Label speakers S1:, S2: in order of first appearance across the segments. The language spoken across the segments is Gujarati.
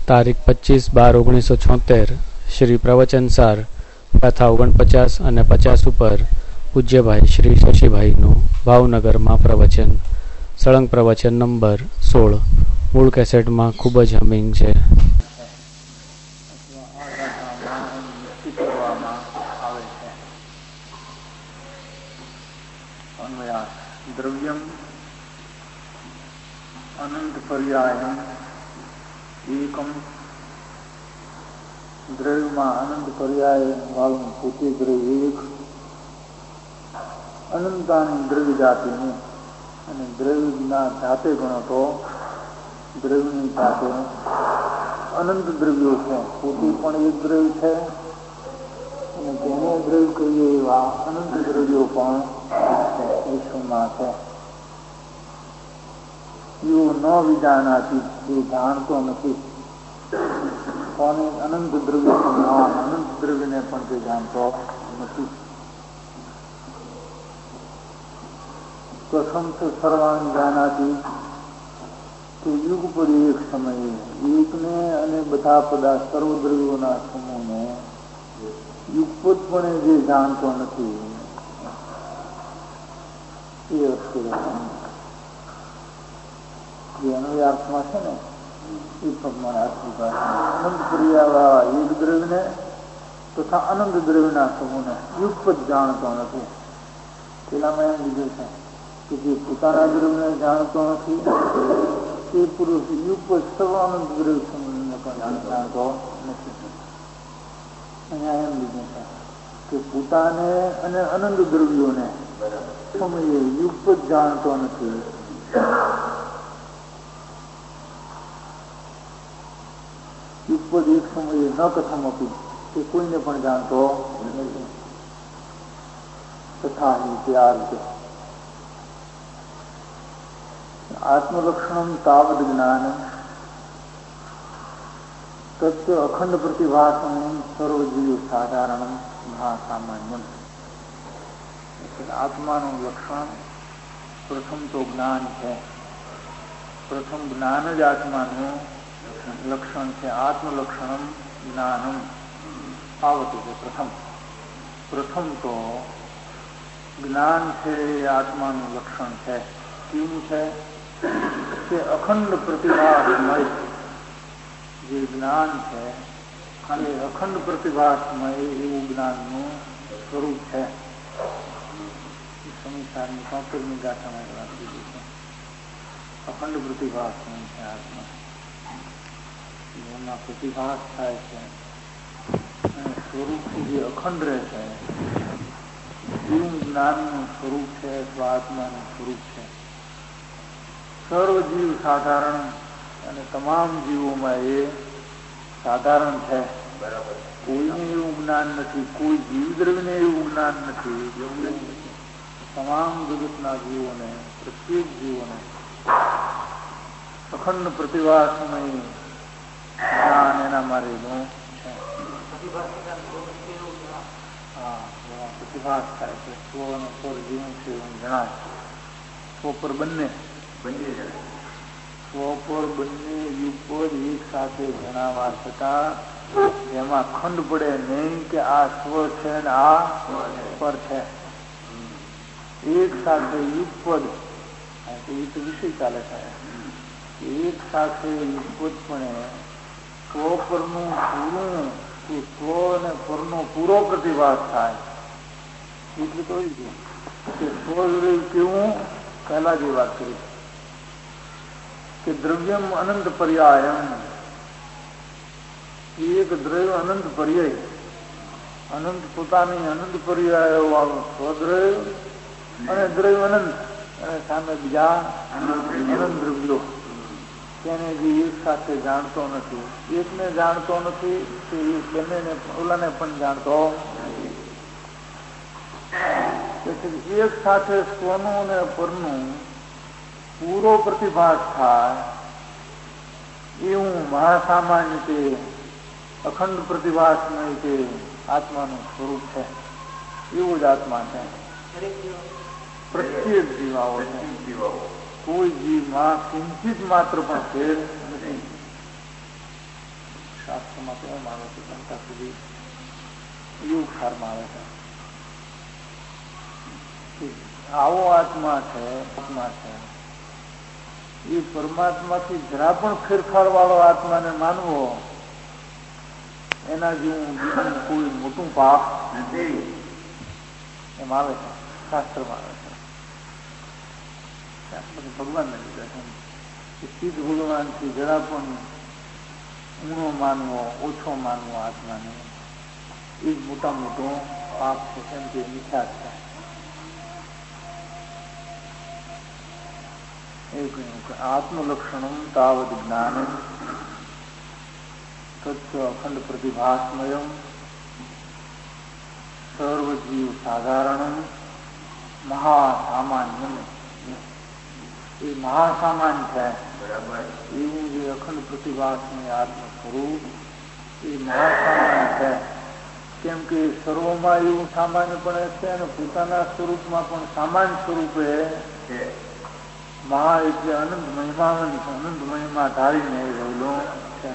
S1: તારીખ 25/12/1976 શ્રી પ્રવચનસાર કથા 49 અને 50 ઉપર પૂજ્યભાઈ શ્રી શશીભાઈનું ભાવનગરમાં પ્રવચન. સળંગ પ્રવચન નંબર 16. મૂળ કેસેટમાં ખૂબ જ હમિંગ છે.
S2: દ્રવ્યમ અનંત પર્યાયમ એકમ. દ્રવ્યમાં અનંત પર્યાય વાળું પોતે દ્રવ્ય એક, અનંતાની દ્રવ્ય જાતિની અને દ્રવ્યના જાતે ગણો તો દ્રવ્યની જાતે અનંત દ્રવ્યો છે. પોતે પણ એક દ્રવ્ય છે અને તેને દ્રવ્ય કહીએ એવા અનંત દ્રવ્યો પણ વિશ્વમાં છે. એવું ન વિજાનાથી એ જાણતો નથી. કોને? અનંત દ્રવ્ય અનંત દ્રવ્યને પણ તે જાણતો નથી. પ્રથમ તો સર્વાંગ જાનાથી તે યુગ પર એક સમયે એકને અને બધા પદાર્થ સર્વદ્રવ્યોના સમૂહને યુગપતપણે જે જાણતો નથી એ વસ્તુ જે અનુયાર્થમાં છે ને એ પ્રમાણે અનંત પર્યાવાળા એક દ્રવ્યને તથા અનંત દ્રવ્યના સમૂહને યુગપત જાણતો નથી. પેલામાં એમ લીધું છે કે જે પોતાના દ્રવ્યને જાણતો નથી તે પુરુષ યુગપત સર્વ અનંત દ્રવ્ય સમૂહને પણ જાણતો નથી. અહીંયા એમ લીધું છે કે પોતાને અને અનંત દ્રવ્યોને સમયે યુગપત જાણતો નથી. યુગપદ એક સમયે ન કથમ આપી તે કોઈને પણ જાણતો નથી. તથા ત્યાર છે આત્મલક્ષણમ તાવદ જ્ઞાન તત્વ અખંડ પ્રતિભાસમ સર્વજીવ સાધારણમ મહાસામાન્યમ. આત્માનું લક્ષણ પ્રથમ તો જ્ઞાન છે. પ્રથમ જ્ઞાન જ આત્માનું લક્ષણ છે. આત્મલક્ષણમ જ્ઞાનમ આવતું છે. પ્રથમ તો જ્ઞાન છે એ આત્માનું લક્ષણ છે. કેવું છે કે અખંડ પ્રતિભાસમય જે જ્ઞાન છે અને અખંડ પ્રતિભાસમય એવું જ્ઞાનનું સ્વરૂપ છે. સંસારની 75મી ગાથામાં વાત કીધી છે. અખંડ પ્રતિભાસમય છે આત્મા. એમાં પ્રતિભાસ થાય છે અને સ્વરૂપથી જે અખંડ રહે છે એવું જ્ઞાનનું સ્વરૂપ છે અથવા આત્માનું સ્વરૂપ છે. સર્વ જીવ સાધારણ અને તમામ જીવોમાં એ સાધારણ છે. બરાબર. કોઈને એવું જ્ઞાન નથી, કોઈ જીવ દ્રવ્યને એવું જ્ઞાન નથી. તમામ જગતના જીવોને, પ્રત્યેક જીવોને અખંડ પ્રતિભાસમય જ્ઞાન એના મારેલું છે. હા, પ્રતિભાસ થાય છે. સ્વ અને પર જીવન છે એવું જણાય. સ્વ પર બંને સ્વ પર બંને યુગપદ એક સાથે જણાવવા છતાં એમાં ખંડ પડે નહીં કે આ સ્વ છે ને આ પર છે. એક સાથે યુગપદ એ તો વિષય ચાલે છે. એક સાથે યુગપદપણે સ્વ પરનું પૂરું સ્વ અને પરનો પૂરો પ્રતિભાસ થાય. એટલે તો કે સ્વ કેવું પહેલા જે વાત કરી કે દ્રવ્યમ અનંત પર્યાયમ. એક દ્રવ્ય અનંત પર્યાય, અનંત પોતાની અનંત પર્યાય વાળું સ્વદ્રવ્ય અને દ્રવ્ય અનંત અને સામે બીજા અનંત દ્રવ્યો તેને જે એક સાથે જાણતો નથી. એકને જાણતો નથી તે બંનેને ઓલાને પણ જાણતો નથી. એક સાથે સ્વનું અને પરનું પૂરો પ્રતિભાસ થાય એવું મહાસામાન્ય તે અખંડ પ્રતિભાસમય તે આત્માનું સ્વરૂપ છે. એવું જ આત્મા છે. પ્રત્યેક જીવાઓ છે. કોઈ જીવમાં કિંચિત માત્ર પણ ફેર નથી. શાસ્ત્રમાં તો એમ આવે છે ઘંટા સુધી યોગ સારમાં આવે છે આવો આત્મા છે એ પરમાત્માથી જરા પણ ફેરફાર વાળો આત્માને માનવો એના જેવું બીજું કોઈ મોટું પાપ નથી એમ આવે છે શાસ્ત્રમાં આવે છે. ભગવાનને લીધા છે સિદ્ધ ભગવાનથી જરા પણ ઊણો માનવો ઓછો માનવો આત્માને એ જ મોટા મોટો પાપ છે કેમ કે મિથ્યા છે. એવું કહ્યું કે આત્મલક્ષણમ તાવદ જ્ઞાનમ તત્વ અખંડ પ્રતિભાસ્મયમ સર્વજીવ સાધારણમ મહાસામાન્યમ. એ મહાસામાન્ય છે એવું જે અખંડ પ્રતિભાસ્મય આત્મ સ્વરૂપ એ મહાસામાન્ય છે. કેમ કે સર્વમાં એવું સામાન્ય પણ છે અને પોતાના સ્વરૂપમાં પણ સામાન્ય સ્વરૂપે મહા એટલે અનંત મહિમા ધારીને રહેલો છે.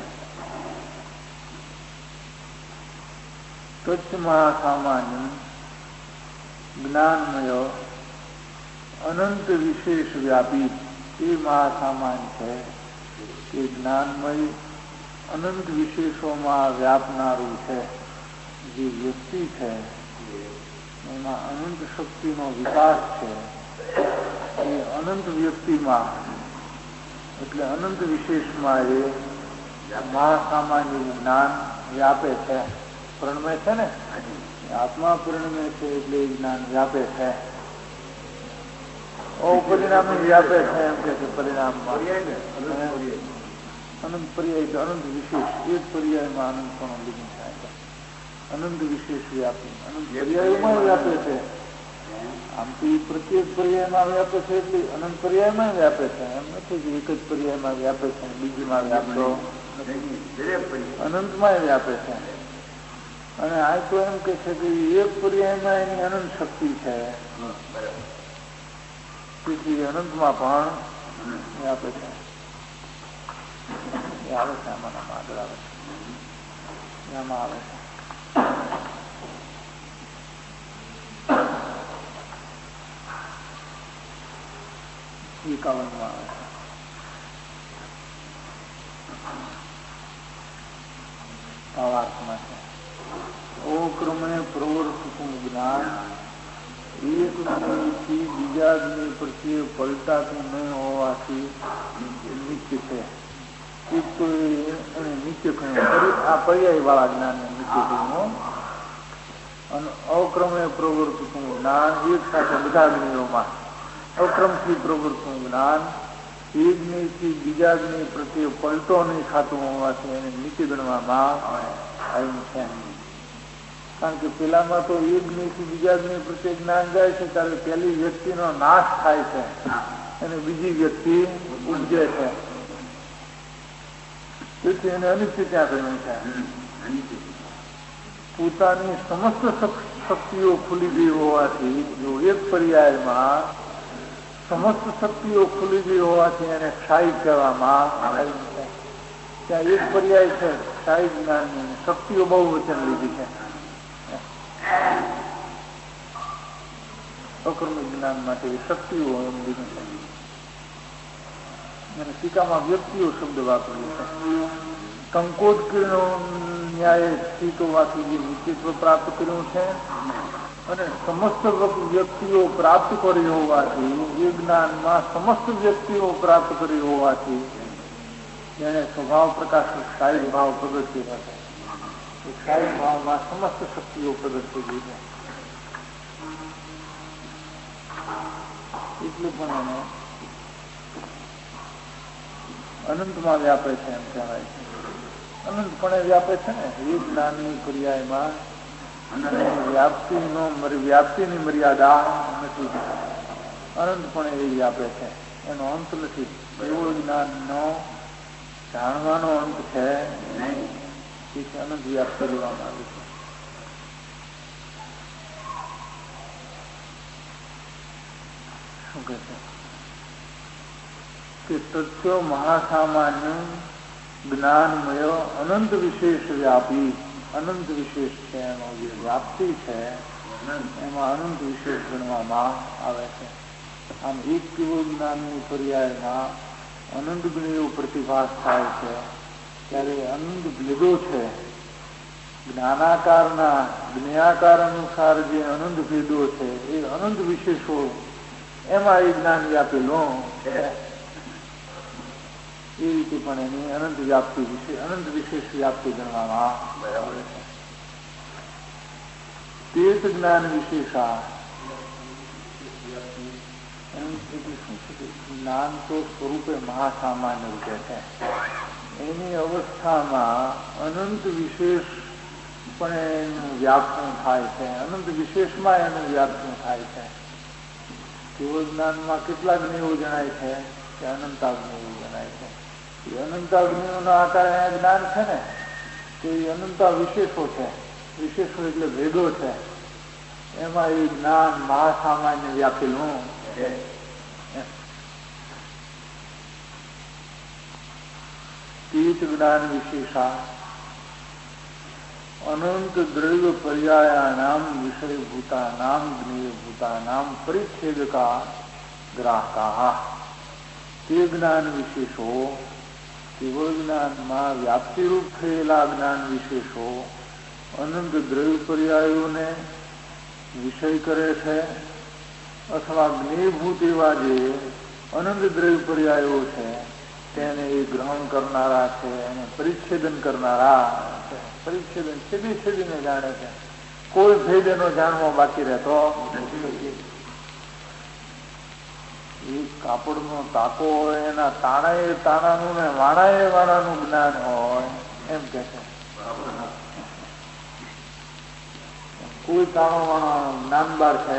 S2: તચ્છ મહાસામાન્ય જ્ઞાનમય અનંત વિશેષ વ્યાપી એ મહાસામાન્ય છે કે જ્ઞાનમય અનંત વિશેષોમાં વ્યાપનારું છે. જે વ્યક્તિ છે એમાં અનંત શક્તિનો વિકાસ છે. એ અનંત વ્યક્તિમાં એટલે અનંત વિશેષમાં એ મહાસામાન્ય જ્ઞાન વ્યાપે છે. પરિણમે છે ને આત્મા પરિણમે છે એટલે એ જ્ઞાન વ્યાપે છે. પરિણામે વ્યાપે છે એમ કે પરિણામમાં અનંત પર્યાય અનંત વિશેષ એક પર્યાયમાં અનંત પણ લીધું થાય છે. અનંત વિશેષ વ્યાપી અનંત પર્યાયમાં વ્યાપે છે. આમ તો એ પ્રત્યેક પર્યાયમાં વ્યાપે છે એટલે અનંત પર્યાયમાં વ્યાપે છે. એમ નથી કે એક જ પર્યાયમાં વ્યાપે છે બીજીમાં વ્યાપતો અનંતમાં વ્યાપે છે. અને આ તો એમ કે છે કે એક પર્યાયમાં એની અનંત શક્તિ છે તેથી અનંતમાં પણ વ્યાપે છે. એ આવે છે આમાં આગળ આવે છે એમાં આવે છે 51 આવે છે. ભાવાર્થમાં છે ઓ ક્રમે પ્રવર્તતું જ્ઞાન એક જ્ઞાનથી બીજા જ્ઞાન પ્રત્યે પલટાતું નહીં હોવાથી નિત્ય છે. એક તો એને નિત્ય કહ્યું આ પર્યાય વાળા જ્ઞાનને નિત્ય કહ્યું. અને અક્રમે પ્રવર્તતું જ્ઞાન એક સાથે બધા જ્ઞાનોમાં અક્રમથી પ્રવૃત્તનું જ્ઞાન એક જ્ઞાનથી બીજા જ્ઞાન પ્રત્યે પલટો નહીં ખાતું હોવાથી એને નીચે ગણવામાં આવ્યું છે. કારણ કે પેલામાં તો એક જ્ઞાનથી બીજા જ્ઞાન પ્રત્યે જ્ઞાન જાય છે ત્યારે પહેલી વ્યક્તિનો નાશ થાય છે અને બીજી વ્યક્તિ ઉપજે છે. તેથી એને અનિત્ય ત્યાં કહ્યું છે. પોતાની સમસ્ત શક્તિઓ ખુલી ગઈ હોવાથી જો એક પર્યાયમાં સમસ્ત શક્તિઓ ખુલી ગઈ હોવાથી એને ક્ષાયી કહેવામાં આવ્યું છે. ત્યાં એક પર્યાય છે ક્ષાયી જ્ઞાનની શક્તિઓ બહુ વચન લીધી છે. અકર્મી જ્ઞાન માટે શક્તિઓ એમ લીધું છે અને ટીકામાં વ્યક્તિઓ શબ્દ વાપર્યો છે. સંકોચ કિરણો ન્યાય સ્થિત હોવાથી જે નિશ્ચિત્વ પ્રાપ્ત કર્યું છે અને સમસ્ત વ્યક્તિઓ પ્રાપ્ત કરી હોવાથી એ જ્ઞાનમાં સમસ્ત વ્યક્તિઓ પ્રાપ્ત કરી હોવાથી જેને સ્વભાવ પ્રકાશ ક્ષાયી ભાવ પ્રગટ કર્યો છે. એ ક્ષાયી ભાવમાં સમસ્ત શક્તિઓ પ્રગટ થઈ ગઈ છે. એટલે પણ એને અનંતમાં વ્યાપે છે એમ કહેવાય છે. અનંતપણે વ્યાપે છે ને એ જ્ઞાનની પર્યાયમાં વ્યાપ્તિની મર્યાદા નથી. અનંતપણે એ વ્યાપે છે એનો અંત નથી. એવો જ્ઞાનનો જાણવાનો અંત છે નહીં. તેથી અનંત વ્યાપ્તિ લેવામાં આવે છે. શું કહે છે કે તથ્યો મહાસામાન્ય જ્ઞાનમય અનંત વિશેષ વ્યાપી, અનંત વિશેષ છે એનો જે વ્યાપ્તિ છે એમાં અનંત વિશેષ ગણવામાં આવે છે. આમ એક કેવું જ્ઞાનની પર્યાયમાં અનંત ગણી એવો પ્રતિભાસ થાય છે ત્યારે અનંત ભેદો છે. જ્ઞાનાકારના જ્ઞાકાર અનુસાર જે અનંત ભેદો છે એ અનંત વિશેષો એમાં એ જ્ઞાન વ્યાપેલું એ રીતે પણ એની અનંત વ્યાપ્તિ વિશે અનંત વિશેષ વ્યાપ્તિ ગણવામાં આવે છે. તેજ જ્ઞાન વિશેષા જ્ઞાન તો સ્વરૂપે મહાસામાન્ય રૂપે છે. એની અવસ્થામાં અનંત વિશેષ પણ એનું વ્યાપનું થાય છે. અનંત વિશેષમાં એનું વ્યાપનું થાય છે. કેવળ જ્ઞાનમાં કેટલા જ્ઞેયો જણાય છે કે અનંતાગ્નિઓ જણાય છે. એ અનંતાગ્નિઓના આકારે જ્ઞાન છે ને તો એ અનંતા વિશેષો છે. વિશેષો એટલે ભેદો છે. એમાં એ જ્ઞાન મહાસામાન્ય વ્યાપેલું છે. તેજ જ્ઞાન વિશેષા અનંત દ્રવ્ય પર્યાયાનામ વિષયભૂતાનામ જ્ઞેયભૂતાનામ પરિચ્છેદકા ગ્રાહકા. તે જ્ઞાન વિશેષો કેવળ જ્ઞાનમાં વ્યાપ્તિરૂપ થયેલા જ્ઞાન વિશેષો અનંત દ્રવ્ય પર્યાયોને વિષય કરે છે અથવા જ્ઞેયભૂત એવા જે અનંત દ્રવ્ય પર્યાયો છે તેને એ ગ્રહણ કરનારા છે એને પરિચ્છેદન કરનારા છે. પરિચ્છેદન છેદી છેદીને જાણે છે. કોઈ ભેદ એનો જાણવો બાકી રહેતો એ કાપડનો તાકો હોય એના તાણાએ તાણાનું ને વાણાએ વાણાનું જ્ઞાન હોય એમ કે છે. કોઈ તાણો વાણો જ્ઞાન બાર છે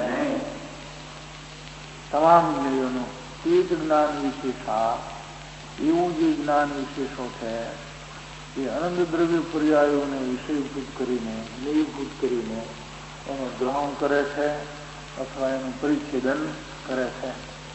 S2: તમામ જ્ઞેયોનું. તે જ જ્ઞાન વિશેષા એવું જે જ્ઞાન વિશેષો છે એ અનંત દ્રવ્ય પર્યાયોને વિષયભૂત કરીને નિયભૂત કરીને એને ગ્રહણ કરે છે અથવા એનું પરિચ્છેદન કરે છે.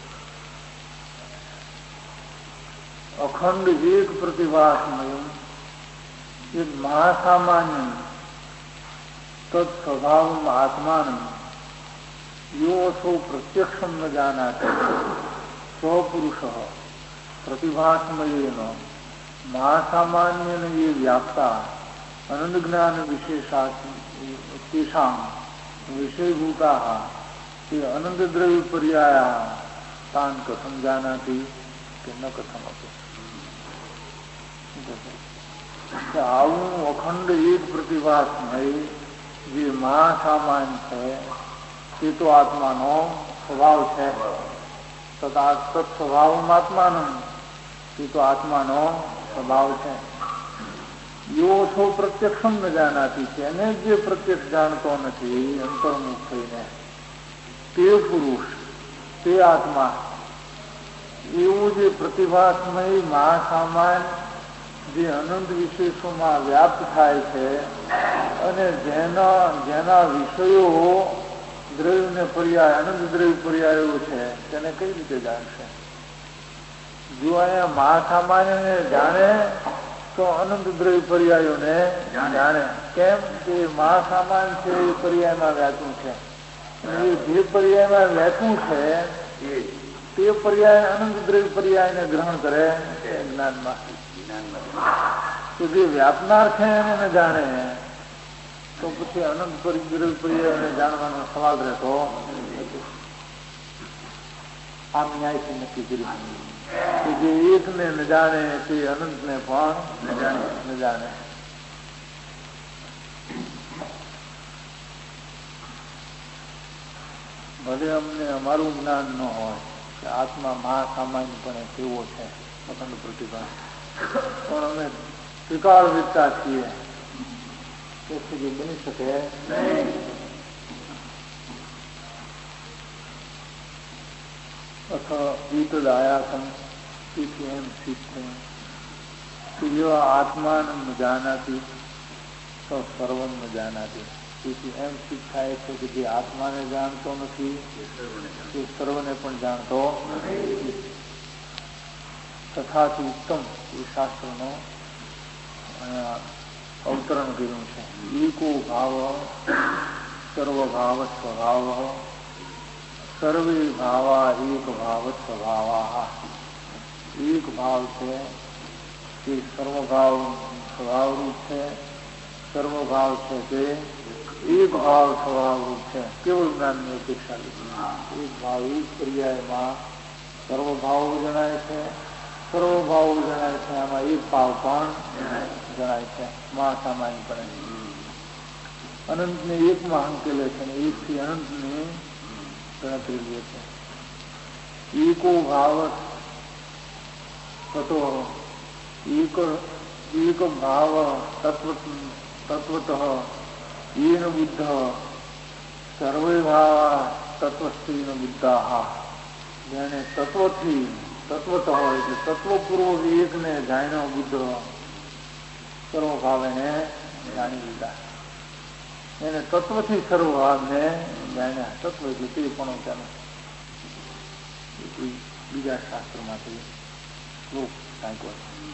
S2: અખંડ એક પ્રતિભાસમય એ મહાસામાન્ય તત્સ્વભાવ આત્માન યો અસો પ્રત્યક્ષમ ન જાનાતિ સ્વપુરુષ પ્રતિભાસમયેનો મહાસામાન્ય ये व्याप्ता अनंत ज्ञान विशेषा तेषां विषयभूता ये अनंत द्रव्य पर्याया तान कथम जानाति कि न कथम अपि. આવું અખંડ એક પ્રતિભાસમય જે મહાસામાન્ય છે તે તો આત્માનો સ્વભાવ છે. તત્સ્વભાવ આત્માનો તે તો આત્માનો સ્વભાવ છે. યો સૌ પ્રત્યક્ષમ ન જાનાતી છે એને જે પ્રત્યક્ષ જાણતો નથી અંતર્મુખ થઈને તે પુરુષ તે આત્મા એવું જે પ્રતિભાસમય મહાસામાન્ય જે અનંત વિશેષોમાં વ્યાપ્ત થાય છે અને જેના વિષયો દ્રવ્યને પર્યાય અનંત દ્રવ્ય પર્યાયો છે તેને કઈ રીતે જાણશે? જો અહીંયા મહાસામાન્યને જાણે તો અનંત દ્રવ્ય પર્યાયોને જાણે. કેમ કે મહાસામાન્ય છે એ પર્યાયમાં વ્યાપું છે. એ જે પર્યાયમાં વ્યાપું છે તે પર્યાય અનંત દ્રવ્ય પર્યાયને ગ્રહણ કરે જ્ઞાનમાં. તો જે વ્યાપનાર છે એને જાણે તો પછી અનંત દ્રવ્ય પર્યાયને જાણવાનો સવાલ રહેતો આમ ન્યાયથી નક્કી કરી કે જે એકને ન જાણે તે અનંતને પણ ન જાણે. ભલે અમને અમારું જ્ઞાન ન હોય કે આત્મા મહાસામાન્યપણે કેવો છે અખંડ પ્રતિભા, પણ અમે સ્વીકાર વિકતા છીએ તે સુધી બની શકે નહીં. અથવા ઈતદાયાસમ તેથી એમ સિદ્ધ થયું કે આત્માન જાનાતી તો સર્વમ જાનાતી. તેથી એમ સિદ્ધ થાય છે કે જે આત્માને જાણતો નથી તે સર્વને પણ જાણતો નથી. તથાથી ઉત્તમ એ શાસ્ત્રનો અવતરણ કર્યું છે. એકો ભાવ સર્વભાવ સ્વભાવ સર્વે ભાવા એક ભાવ સ્વભાવા. એક ભાવ છે તે સર્વભાવ સ્વભાવરૂપ છે, સર્વભાવ છે તે એક ભાવ સ્વભાવરૂપ છે. કેવળ જ્ઞાનની અપેક્ષા લીધી. એક ભાવ એક પર્યાયમાં સર્વભાવો જણાય છે, સર્વભાવો જણાય છે, આમાં એક ભાવ પણ જણાય છે. મહાસામાન્યપણે અનંતને એકમાં હંકેલે છે અને એકથી અનંતની ગણતરી લે છે. એકો ભાવ તતો એક ભાવ તત્વત येन बुद्ध सर्वे भाव तत्वस्थेन बुद्धा. જેને તત્વથી તત્વત હોય એટલે તત્વપૂર્વક એકને જાણ્યો બુદ્ધ સર્વભાવેને જાણી લીધા. એને તત્વથી સર્વભાવને જાણ્યા. તત્વ એટલે તે પણ તેનું બીજા શાસ્ત્રમાંથી શ્લોક સાંકળો.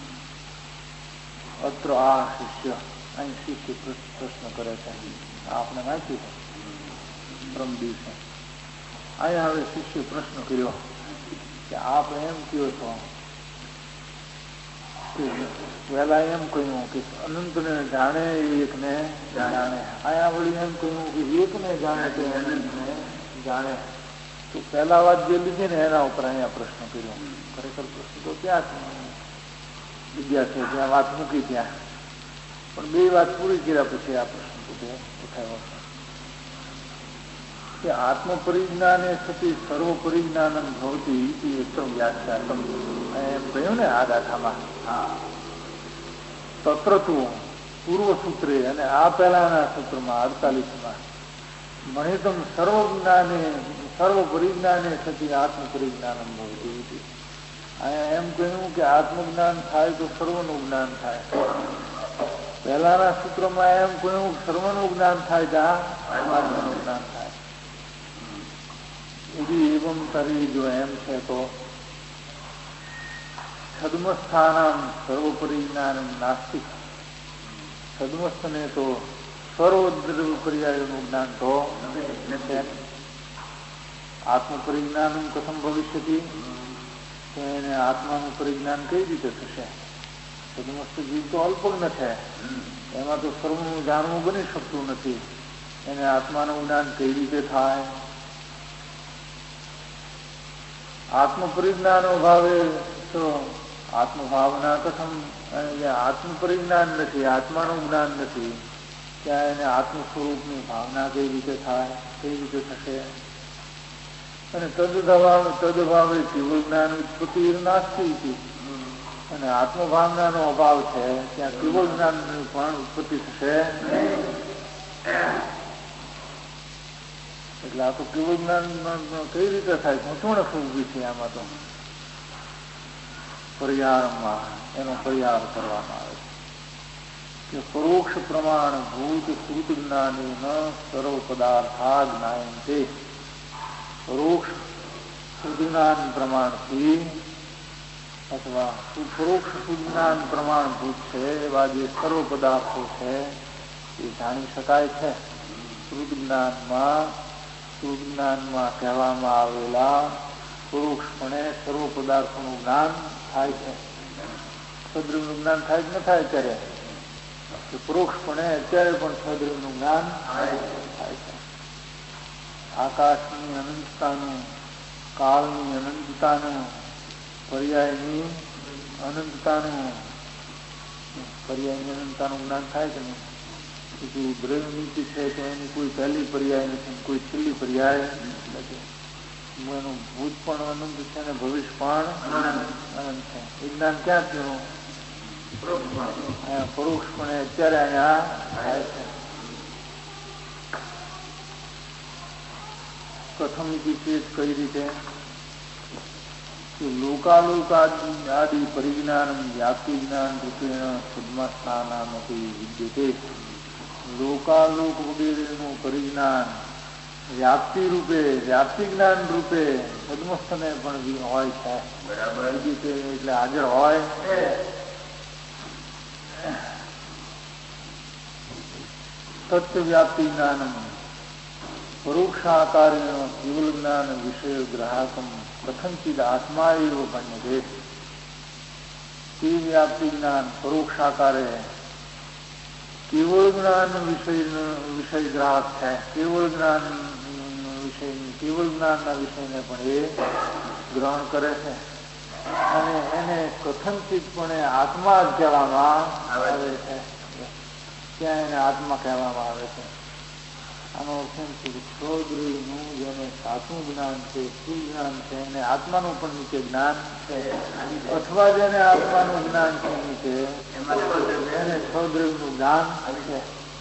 S2: અત્ર આ શિષ્ય અહીં શિષ્ય પ્રશ્ન કરે છે. આપણે વાંચ્યું છે પરમ દિવસે. અહીંયા હવે શિષ્ય પ્રશ્ન કર્યો કે આપ એમ કહો છો કે પહેલા એમ કહ્યું કે અનંતને જાણે એકને જાણે. અહીંયા વળી એમ કહ્યું કે એકને જાણે તે અનંતને જાણે. તો પહેલા વાત જે લીધી ને એના ઉપર અહીંયા પ્રશ્ન કર્યો. ખરેખર પ્રશ્ન તો ત્યાં વિદ્યા છે જ્યાં વાત મૂકી ત્યાં, પણ બે વાત પૂરી કર્યા પછી આ પ્રશ્ન ઉઠાવ્યો છે કે આત્મ પરિજ્ઞાને સતી સર્વ પરિજ્ઞાનમ ભવતી ઉત્તમ વ્યાખ્યા. એમ કહ્યું ને આ ગાથામાં તત્ર તું પૂર્વ સૂત્રે અને આ પહેલાના સૂત્રમાં 48માં મહિતમ સર્વ પરિજ્ઞાને સતી આત્મ પરિજ્ઞાનમ ભવતી. અહીંયા એમ કહ્યું કે આત્મજ્ઞાન થાય તો સર્વનું જ્ઞાન થાય. પહેલાના સૂત્રમાં એમ કહ્યું સર્વનું જ્ઞાન થાય ત્યાં આત્માનું જ્ઞાન થાય. એવી એવમ તરી જો એમ છે તો છદ્મસ્થાનામ સર્વ પરિજ્ઞાન નાસ્તિક. છદ્મસ્થને તો સર્વ પર્યાયનું જ્ઞાન તો નથી. આત્મ પરિજ્ઞાન કથમ ભવિષ્યતિ, તો એને આત્માનું પરિજ્ઞાન કઈ રીતે થશે? છદ્મસ્થ જીવ તો અલ્પજ્ઞ છે, એમાં તો સર્વનું જાણવું બની શકતું નથી. એને આત્માનું જ્ઞાન કઈ રીતે થાય? આત્મ પરિજ્ઞાનો ભાવે તો આત્મભાવના કથમ. આત્મ પરિજ્ઞાન નથી, આત્માનું જ્ઞાન નથી, ત્યાં એને આત્મ સ્વરૂપની ભાવના કઈ રીતે થાય, કઈ રીતે થશે? અને તદભાવે કેવળ જ્ઞાન ઉત્પત્તિ નાસ્તી. અને આત્મભાવનાનો અભાવ છે ત્યાં કેવળ જ્ઞાનની પણ ઉત્પત્તિ થશે. એટલે આ તો કેવળ જ્ઞાન કઈ રીતે થાય? ઘૂંટવણ ફૂગવી છે. આમાં તો પરિહારમાં એનો પરિહાર કરવામાં આવે છે કે પરોક્ષ પ્રમાણ ભૂત શ્રુત જ્ઞાની ન સર્વ પદાર્થા જ્ઞાયંતે. પરોક્ષ સુજ્ઞાન પ્રમાણથી અથવા પરોક્ષ સુજ્ઞાન પ્રમાણભૂત છે એવા જે સર્વ પદાર્થો છે એ જાણી શકાય છે. સુજ્ઞાનમાં કહેવામાં આવેલા પરોક્ષપણે સર્વ પદાર્થોનું જ્ઞાન થાય છે. સદ્રવનું જ્ઞાન થાય જ ન થાય ત્યારે પરોક્ષપણે અત્યારે પણ સદ્રવનું જ્ઞાન થાય છે. આકાશની અનંતતાનું, કાળની અનંતતાનું, પર્યાયની અનંતતાનું જ્ઞાન થાય કે નહીં? બીજું દ્રવ્ય નીતિ છે તો એની કોઈ પહેલી પર્યાય નથી, કોઈ છેલ્લી પર્યાય નથી. એનું ભૂત પણ અનંત છે ને ભવિષ્ય પણ અનંત છે. એ જ્ઞાન ક્યાં થયું? પરોક્ષપણે અત્યારે અહીંયા થાય છે. કથમ ચેત કઈ રીતે? લોકાલોકાદિ પરિજ્ઞાન વ્યાપ્તિ જ્ઞાન રૂપેણ છદ્મસ્થાનામપી વિદ્યતે. લોકાલોક વગેરેનું પરિજ્ઞાન વ્યાપ્તિ રૂપે, વ્યાપ્તિ જ્ઞાન રૂપે સદમસ્તને પણ હોય છે. બરાબર. એટલે હાજર હોય. તત્વ્યાપ્તિ જ્ઞાનમ પરોક્ષાકારેણ કેવલ જ્ઞાન વિષય ગ્રાહકમ કથંચિદ આત્મા એવ ભણ્યતે. તે વ્યાપ્તિ જ્ઞાન પરોક્ષાકારે કેવળ જ્ઞાન વિષય ગ્રાહક છે. કેવળ જ્ઞાનના વિષયને પણ એ ગ્રહણ કરે છે અને એને કથનચિતપણે આત્મા જ કહેવામાં આવે છે. ત્યાં એને આત્મા કહેવામાં આવે છે. આનો અર્થ એમ છે કે સ્વદ્રવ્યનું જેને સાચું જ્ઞાન છે, શુદ્ધ જ્ઞાન છે, એને આત્માનું પણ નીચે જ્ઞાન છે, અથવા જેને આત્માનું જ્ઞાન છે નીચે એને સ્વદ્રવ્યનું જ્ઞાન છે.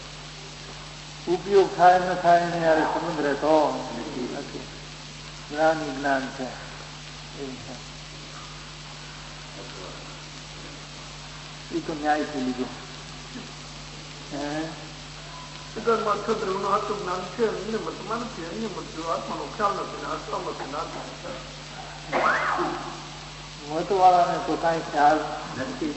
S2: ઉપયોગ થાય ન થાય એને યારે સંબંધ રહેતો નથી. જ્ઞાન જ્ઞાન છે એવું છે. એ તો ન્યાયથી લીધો. મતવાળાને તો કઈ ખ્યાલ નથી.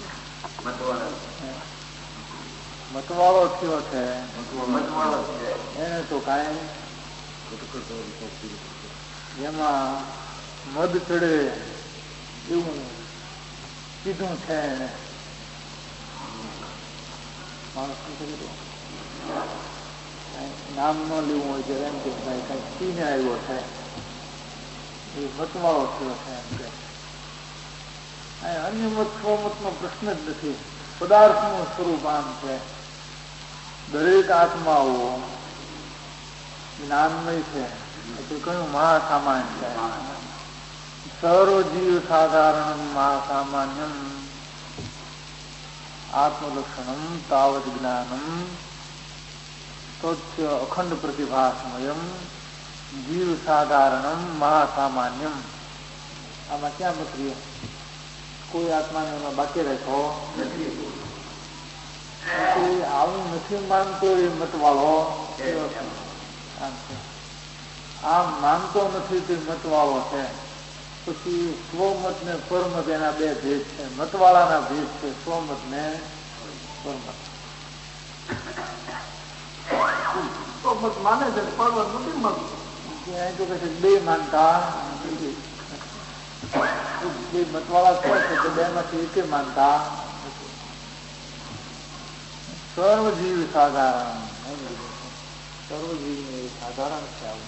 S2: મતવાળો થયો છે એને તો કઈ જેમાં મદ ચડે એવું કીધું છે એને. નામ ન લેવું હોય છે એમ કે કઈ પીને આવ્યો છે એ મતવાળો થયો છે એમ કે. અન્ય મત સ્વમતનો પ્રશ્ન જ નથી. પદાર્થનું સ્વરૂપ આમ છે. દરેક આત્માઓ જ્ઞાનમય છે. એટલે કયું મહાસામાન્ય છે. સર્વ જીવ સાધારણ મહાસામાન્યમ આત્મલક્ષણમ તાવદ જ્ઞાનમ તોચ્ય અખંડ પ્રતિભાસમયમ જીવ સાધારણમ મહાસામાન્યમ. આમાં ક્યાં મતરીએ? કોઈ આત્માને એમાં બાકી રહેતો નથી. આવું નથી માનતો એ મતવાળો. આમ માનતો નથી તે મતવાળો છે. પછી સ્વમત ને પરમત એના બે ભેદ છે. મતવાળાના ભેદ છે સ્વમત ને પરમત. સ્વમત માને છે, પરમત નથી માનતો. તો કહે બે માનતા બે મતવાળા છે તો બે માંથી એકે માનતા. સર્વજીવ સાધારણ. સર્વજીવ એ સાધારણ છે. આવું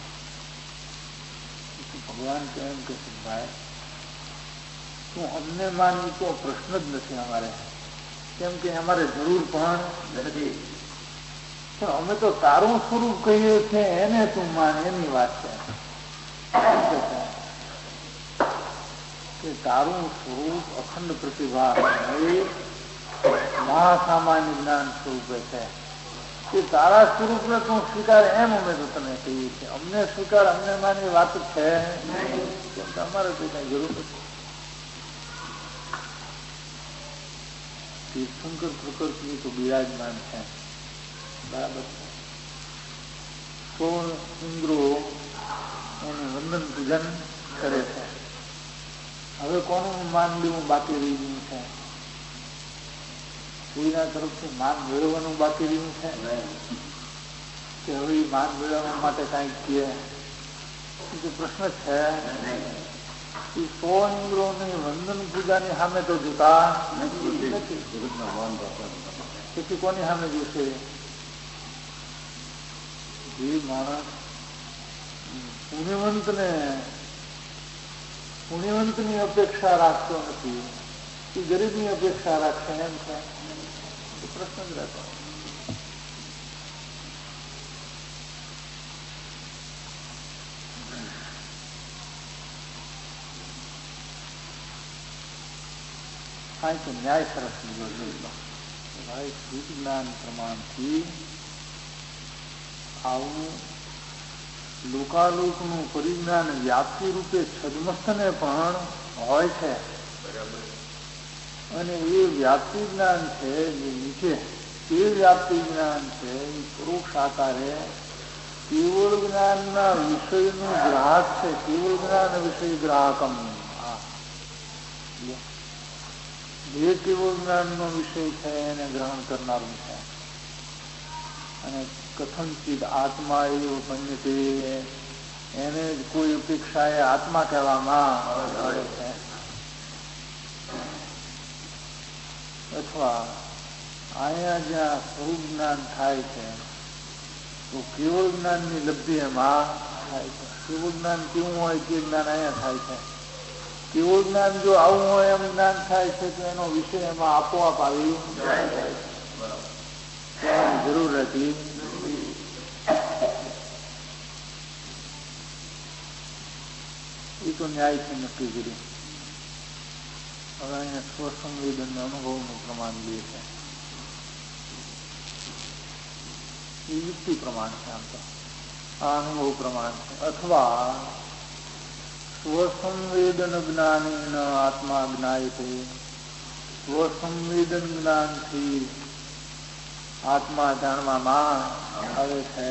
S2: ભગવાન કે એમ કે ભાઈ તું અમને માનવી તો પ્રશ્ન જ નથી અમારે. કેમ કે અમારે જરૂર પણ નથી. અમે તો તારું સ્વરૂપ કહીએ છીએ એને તું માન એની વાત છે. કે તારું સ્વરૂપ અખંડ પ્રતિભા મહાસામાન્ય જ્ઞાન સ્વરૂપે છે. કે તારા સ્વરૂપને તું સ્વીકાર એમ અમે તો તને કહીએ છીએ. અમને સ્વીકાર અમને માની વાત છે કેમ કે અમારે તો કઈ જરૂર નથી. તીર્થંકર પ્રકૃતિ તો બિરાજમાન છે. બરાબર છે. 16 ઇન્દ્રો એને વંદન પૂજન કરે છે. હવે કોનું માન લેવું બાકી રહી ગયું છે? કોઈના તરફથી માન મેળવવાનું બાકી રહ્યું છે કે હવે માન મેળવવા માટે કઈ કહે? પ્રશ્ન છે. 100 ઇન્દ્રોની વંદન પૂજાની સામે તો જોતા નથી. પછી કોની સામે જોશે? જે માણસ પુણ્યવંતની અપેક્ષા રાખતો નથી એ ગરીબની અપેક્ષા રાખશે એમ છે. પ્રશ્ન જ રહેતો. કાંઈ તો ન્યાય સરસ લીધો જોઈ ભાઈ. શુદ્ધ જ્ઞાન પ્રમાણથી આવું લોકાલોકનું પરિજ્ઞાન વ્યાપ્તિ રૂપે છદમસ્તને પણ હોય છે. અને એ વ્યાપ્તિ જ્ઞાન છે જે નીચે તે વ્યાપ્તિ જ્ઞાન છે એ પરોક્ષ આકારે કેવળ જ્ઞાનના વિષયનું ગ્રાહક છે. કેવળ જ્ઞાન વિષય ગ્રાહકમ. જે કેવળ જ્ઞાનનો વિષય છે એને ગ્રહણ કરનારું છે. અને કથનચિત આત્મા એવું મન્યતે, એને જ કોઈ અપેક્ષાએ આત્મા કહેવામાં આવે છે. અથવા અહીંયા જ્યાં સ્વરૂપ જ્ઞાન થાય છે તો કેવળ જ્ઞાનની લબ્ધિ એમાં થાય છે. કેવળ જ્ઞાન કેવું હોય તે જ્ઞાન અહીંયા થાય છે. કેવળ જ્ઞાન જો આવું હોય એમ જ્ઞાન થાય છે તો એનો વિષય એમાં આપોઆપ આવી જરૂર હતી. એ તો ન્યાયથી નક્કી કર્યું. હવે અહીંયા સ્વસંવેદન અનુભવનું પ્રમાણ લે છે. એ યુક્તિ પ્રમાણ છે. આમ તો આ અનુભવ પ્રમાણ છે. અથવા સ્વસંવેદન જ્ઞાની આત્મા જ્ઞાય છે. સ્વસંવેદન જ્ઞાનથી આત્મા જાણવામાં આવે છે.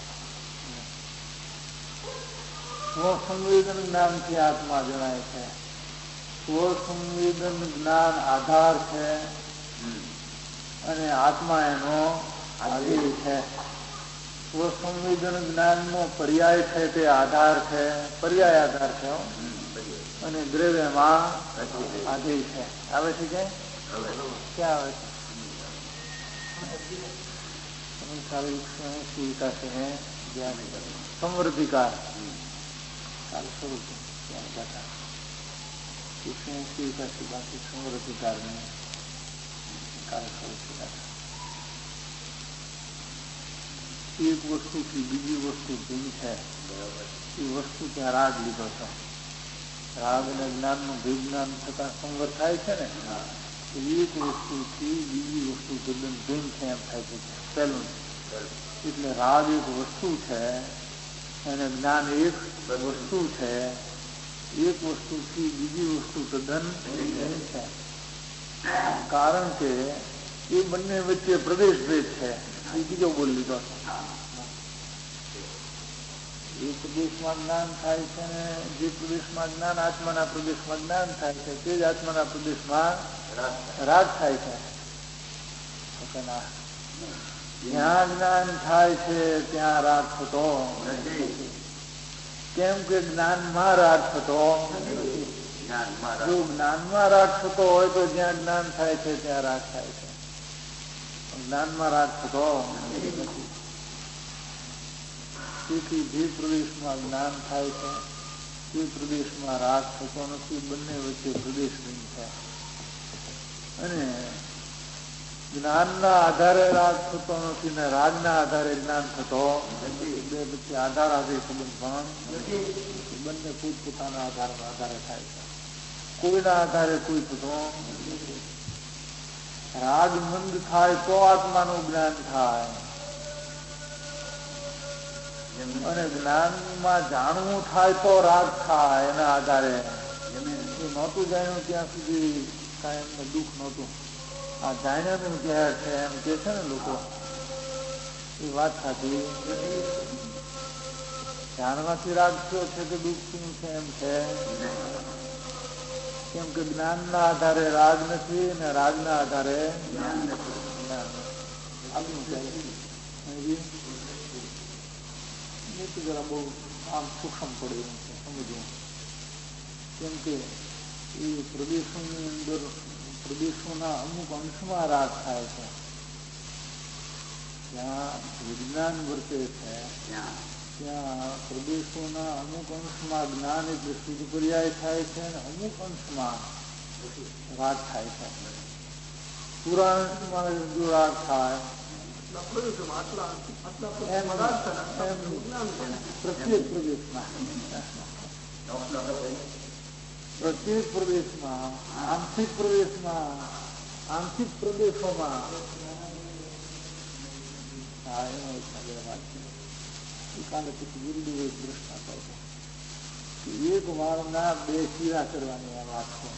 S2: સ્વસંવેદન જ્ઞાનથી આત્મા જણાય છે. સ્વસંવેદન જ્ઞાન આધાર છે અને આત્મા એનો આધીન છે. સ્વસંવેદન જ્ઞાનનો પર્યાય છે તે આધાર છે, પર્યાય આધાર છે અને દ્રવ્યમાં આધીન છે. આવે છે કે ક્યાં આવે છે? સંવર્ધિકાર બાકી સંવર્ધિકાર ને એક વસ્તુથી બીજી વસ્તુ ભિન્ન છે. એ વસ્તુ ત્યાં રાગ લીધો છે. રાગ અને જ્ઞાનનું વિજ્ઞાન થતા સંવર થાય છે ને, એક વસ્તુથી બીજી વસ્તુ તદ્દન ભિન્ન છે એમ થાય છે. પહેલું એટલે રાગ એક વસ્તુ છે અને જ્ઞાન એક વસ્તુ છે. એક વસ્તુથી બીજી વસ્તુ તદ્દન ભિન્ન છે. કારણ કે એ બંને વચ્ચે પ્રદેશ ભેદ છે. એ બીજો બોલ લીધો. એ પ્રદેશમાં જ્ઞાન થાય છે ને જે પ્રદેશમાં જ્ઞાન આત્માના પ્રદેશમાં જ્ઞાન થાય છે તે જ આત્માના પ્રદેશમાં રાગ થાય છે. જ્યાં જ્ઞાન થાય છે ત્યાં રાગ થતો નથી. કેમ કે જ્ઞાનમાં રાગ થતો નથી. જો જ્ઞાનમાં રાગ થતો હોય તો જ્યાં જ્ઞાન થાય છે ત્યાં રાગ થાય છે. જ્ઞાનમાં રાગ થતો નથી. તેથી જે પ્રદેશમાં જ્ઞાન થાય છે તે પ્રદેશમાં રાગ થતો નથી. બંને વચ્ચે પ્રદેશ નહીં છે. અને જ્ઞાનના આધારે રાગ થતો નથી ને રાગના આધારે જ્ઞાન થતો નથી. બે વચ્ચે આધાર આધાર સંબંધ પણ નથી. બંને પોતપોતાના આધારે થાય છે. કોઈના આધારે કોઈ થતો નથી. રાગ મંદ થાય તો આત્માનું જ્ઞાન થાય અને જ્ઞાનમાં જાણવું થાય તો રાગ થાય. એના આધારે નહોતું જાણ્યું ત્યાં સુધી કાંઈ દુઃખ નહોતું. આ જાણ્યાનું ઝેર છે એમ કે છે ને લોકો, એ વાત સાચી. જાણવાથી રાગ થયો છે કે દુઃખ શું છે એમ છે. કેમ કે જ્ઞાનના આધારે રાગ નથી અને રાગના આધારે જ્ઞાન જરા બહુ આમ સૂક્ષ્મ પડે એમ છે સમજવું. કેમ કે એ પ્રદેશોની અંદર પ્રદેશોના અમુક અંશમાં રાગ થાય છે. જ્યાં વિજ્ઞાન વર્તે છે ત્યાં પ્રદેશોના અમુક અંશમાં જ્ઞાન એટલે શુદ્ધ પર્યાય થાય છે અને અમુક અંશમાં રાગ થાય છે. પૂરા અંશમાં જો રાગ થાય પ્રત્યેક પ્રદેશમાં આંશિક પ્રદેશોમાં કાલે પછી ગુરુદેવ એક પ્રશ્ન કરતો, એક વાળના બે ચીરા કરવાની આ વાત છે.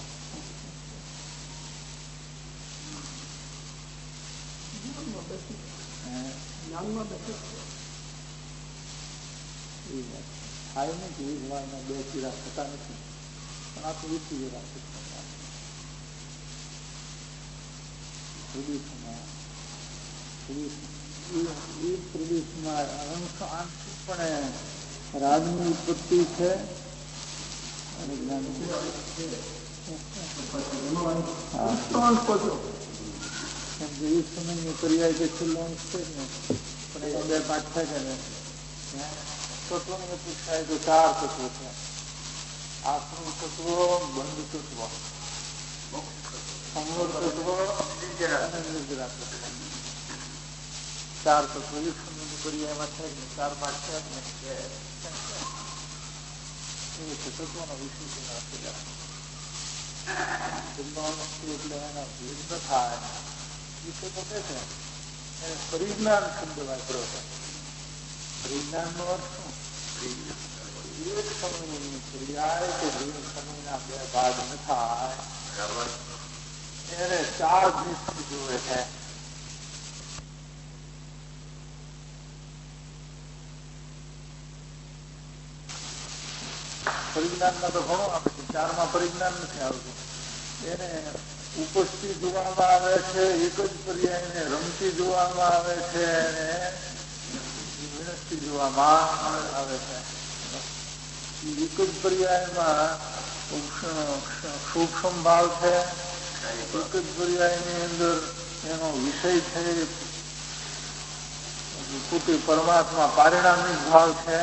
S2: થાય નહીં કે 20 વારના 2 ચીરા થતા નથી, પણ આ તો વીતી જેવા છે. પ્રદેશમાં આંશિકપણે રાગની ઉત્પત્તિ છે અને જ્ઞાનની સમયની પર્યાય જે છેલ્લો અંશ છે ને, પણ એમાં 2 પાઠ થાય છે ને, તત્વની અપેક્ષાએ તો 4 તત્વો છે. આત્મનું તત્વ, બંધ તત્વ, સંવર તત્વ અને નિર્જરા તત્વ. 4 તત્વો એક સમયની પર્યાયમાં થાય ને, 4 પાઠ છે ને, એ છે તત્વનો વિશેષ આપેલા. એટલે એના ભેદ ન થાય વિશે તો કે છે એને પરિજ્ઞાન શબ્દ વાપર્યો છે. પરિજ્ઞાન નો અર્થ શું? એક સમયની પર્યાય કે જે સમયના 2 ભાગ ન થાય એને 4 દ્રષ્ટિ જોવે છે. પરિજ્ઞાનમાં તો ઘણું આવે છે, 4માં પરિજ્ઞાન નથી આવતું. એને ઉપસ્થિત જોવામાં આવે છે, એક જ પર્યાયને રમતી જોવામાં આવે છે અને વિનષ્ટી જોવામાં આવે છે. એક જ પર્યાયમાં સૂક્ષ્મ ભાવ છે, એક જ પર્યાયની અંદર એનો વિષય છે પોતે પરમાત્મા પારિણામિક ભાવ છે.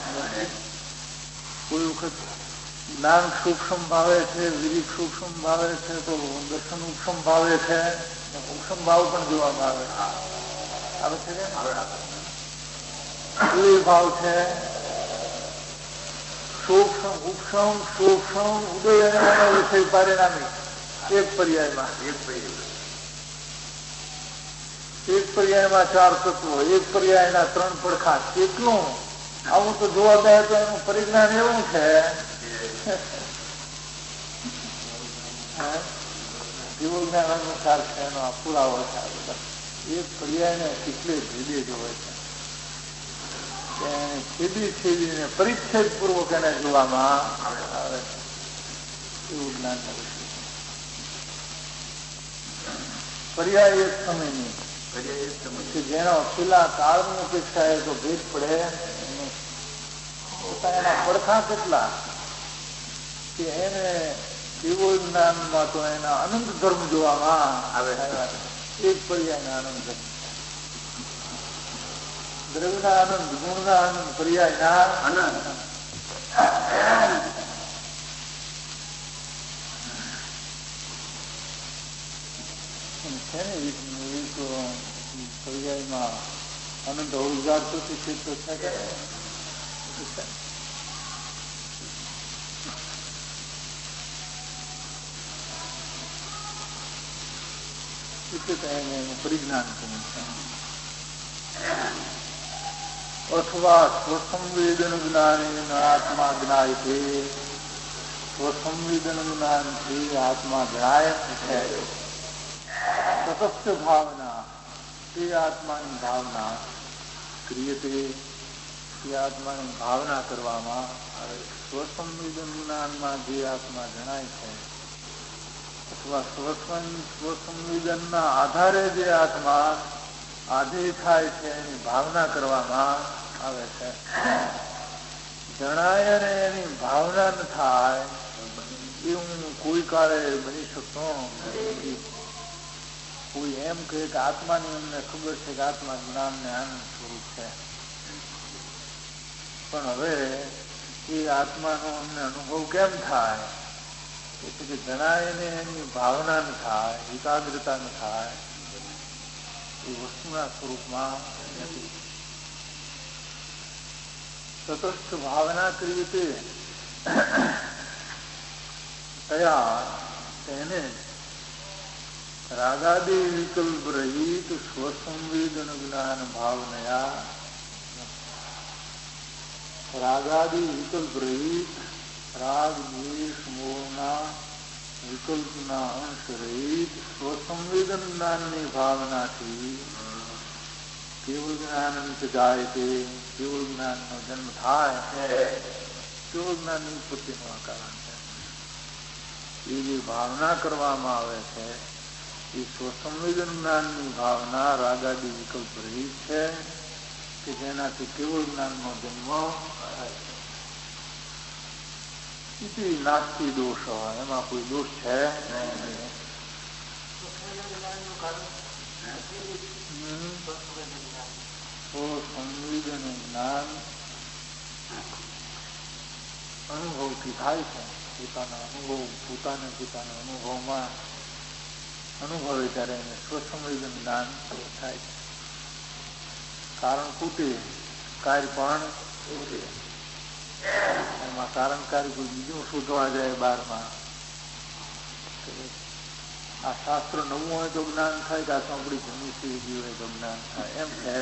S2: કોઈ વખત જ્ઞાન સૂક્ષ્મ ભાવે છે, વિરીક સૂક્ષ્મ ભાવે છે, તો દર્શન ઉપસમ ભાવે છે, ઉપસમ ભાવ પણ જોવામાં આવે છે કે ભાવ છે. સૂક્ષ્મ ઉપસમ સૂક્ષ્મ ઉદય અને વિષય પરિણામી એક પર્યાયમાં 4 તત્વો, એક પર્યાયના 3 પડખા. કેટલું આવું તો જોવા જાય તો એનું પરિજ્ઞાન એવું છે, જીવો જ્ઞાન અનુસાર છે એનો આ પુરાવો છે. એક પર્યાયને કેટલે ભેદે જોવે છે, છેદીને પરિચ્છેદ પૂર્વક એને જોવામાં આવે છે. એવું જ્ઞાન પર્યાય એક સમયની જેનો છેલ્લા કાળની અપેક્ષા એ તો ભેદ પડે. એના પડખા કેટલા કે એને જીવો જ્ઞાનમાં તો એના અનંત ધર્મ જોવામાં આવે. એક પર્યાયના અનંત ધર્મ, દ્રવ્યના આનંદ, ગુણના આનંદ, પર્યાયના આનંદ. છે ને એક પર્યાયમાં અનંત અવજાર તો ક્ષેત્ર છે એનું પરિજ્ઞાન અથવા સ્વસંવેદન જ્ઞાન આત્મા જ્ઞાય છે. સ્વસંવેદન જ્ઞાનથી આત્મા જ્ઞાય છે. તટસ્થ ભાવના તે આત્માની ભાવના ક્રિયતે, તે આત્માની ભાવના કરવામાં આવે. સ્વસંવેદન જ્ઞાનમાં જે આત્મા જણાય છે અથવા સ્વસંવેદનના આધારે જે આત્મા આધેય થાય છે એની ભાવના કરવામાં આવે છે. જણાય અને એની ભાવના ન થાય એવું કોઈ કાળે બની શકતો. કોઈ એમ કહે કે આત્માની અમને ખબર છે કે આત્મા જ્ઞાન ને આનંદ સ્વરૂપ છે, પણ હવે એ આત્માનો અમને અનુભવ કેમ થાય? એટલે કે જણાય ને એની ભાવના ન થાય, એકાગ્રતા ન થાય, એ વસ્તુના સ્વરૂપમાં નથી. તટસ્થ ભાવના કરીએ તે તયા તેને રાગાદિ વિકલ્પ રહિત સ્વસંવેદન જ્ઞાન ભાવનયા, રાગાદિ વિકલ્પ રહિત, રાગ દ્વેષ મોહના વિકલ્પના અંશ રહિત સ્વસંવેદન જ્ઞાનની ભાવનાથી કેવળ જ્ઞાન જાય તે કેવળ જ્ઞાન નો જન્મ થાય કેવળ જ્ઞાન ની ઉત્પત્તિનું આ કારણ છે. એ જે ભાવના કરવામાં આવે છે એ સ્વસંવેદન જ્ઞાનની ભાવના રાગાદી વિકલ્પ રહી છે કે જેનાથી કેવળ જ્ઞાનનો જન્મ થાય. નાસ્તી દોષ હોય, એમાં કોઈ દોષ છે નહીં. સંવેદન જ્ઞાન અનુભવથી થાય છે. પોતાના અનુભવમાં અનુભવે ત્યારે એને સ્વસંવેદન જ્ઞાન થાય છે. કારણ ખૂટે કાર્ય પણ ખૂટે. એમાં કારણ કાર્ય કોઈ બીજું શોધવા જાય બહારમાં. આ શાસ્ત્ર નવું હોય તો જ્ઞાન થાય કે આ સાંભળી જૂની સીધી હોય તો જ્ઞાન થાય એમ છે.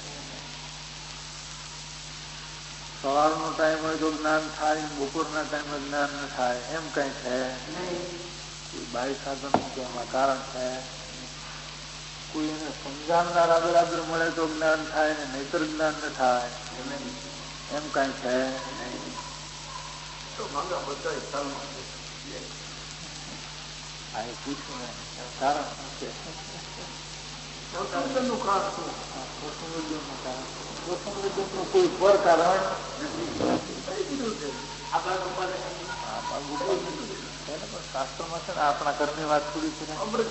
S2: સવારનો ટાઈમ હોય તો જ્ઞાન થાય, બપોરના ટાઈમે જ્ઞાન ન થાય એમ કઈ છે. કોઈ બાહ્ય સાધનનું કે એમાં કારણ છે. કોઈ એને સમજાવનાર આગળ મળે તો જ્ઞાન થાય ને નહીતર જ્ઞાન ન થાય એમ કઈ છે. પૂછ્યું ને કારણ છે. કોઈ પર કારણ શાસ્ત્રમાં છે ને આપણા ઘરની વાત થોડી છે.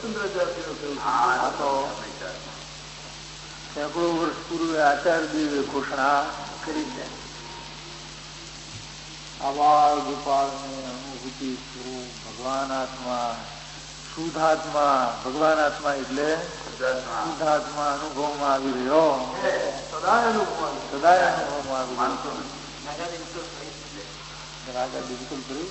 S2: સેંકડો વર્ષ પૂર્વે આચાર્ય દેવે ઘોષણા કરી છે. આવાળ ગોપાળની અનુભૂતિ સ્વરૂપ ભગવાન આત્મા શુદ્ધાત્મા. ભગવાન આત્મા એટલે શુદ્ધાત્મા અનુભવમાં આવી રહ્યો. સદાય અનુભવમાં આવી રહ્યો. રાગાદી વિકલ્પ રહ્યું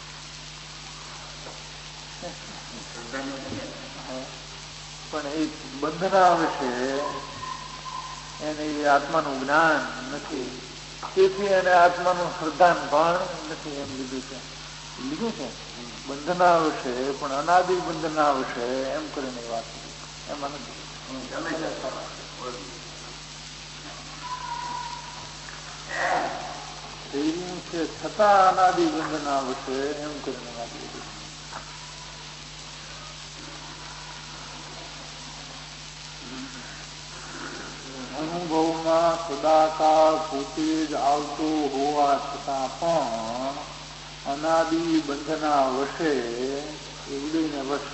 S2: પણ એ બંધના વિશે એને આત્માનું જ્ઞાન નથી. તેથી એને આત્માનું શ્રદ્ધાન પણ નથી એમ લીધું છે. બંધના વિશે પણ અનાદિ બંધના વિશે એમ કરીને વાત એમાં નથી. છે છતાં અનાદિ બંધના વિશે એમ કરીને વાત લીધી. અનુભવમાં સદાકાળ પોતે જ આવતું હોવા છતાં પણ અનાદિ બંધના વશે એ ઉદયને વશ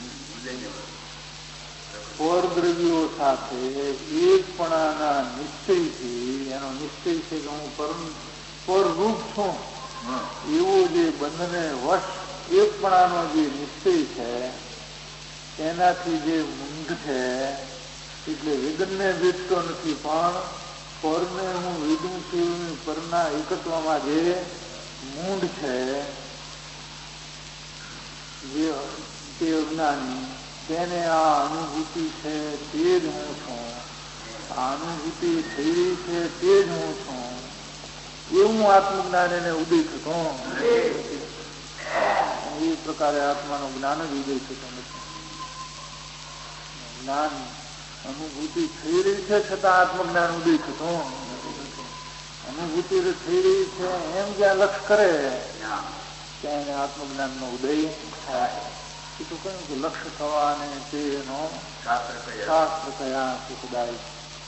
S2: પરદ્રવ્યો સાથે એકપણાના નિશ્ચયથી, એનો નિશ્ચય છે કે હું પરરૂપ છું એવો જે બંધને વશ એકપણાનો જે નિશ્ચય છે એનાથી જે મૂંઢ છે એટલે વેદનને વેચતો નથી પણ પરને હું વેદું છું પરના એકત્વમાં જે મૂંઢ છે જે તે અજ્ઞાની તેને આ અનુભૂતિ છે તે જ હું છું, આ અનુભૂતિ થઈ રહી છે તે જ હું છું એવું આત્મજ્ઞાન એને ઉદય થતો એ પ્રકારે આત્માનું જ્ઞાન જ ઉદય થતો નથી. જ્ઞાન અનુભૂતિ થઈ રહી છે છતાં આત્મજ્ઞાન ઉદય થતો અનુભૂતિ થઈ રહી છે એમ જ્યાં લક્ષ કરે ત્યાં એને આત્મજ્ઞાન નો ઉદય થાય. એ તો કહ્યું કે લક્ષ્ય થવા અને તેનો શાસ્ત્ર કયા સુખદાય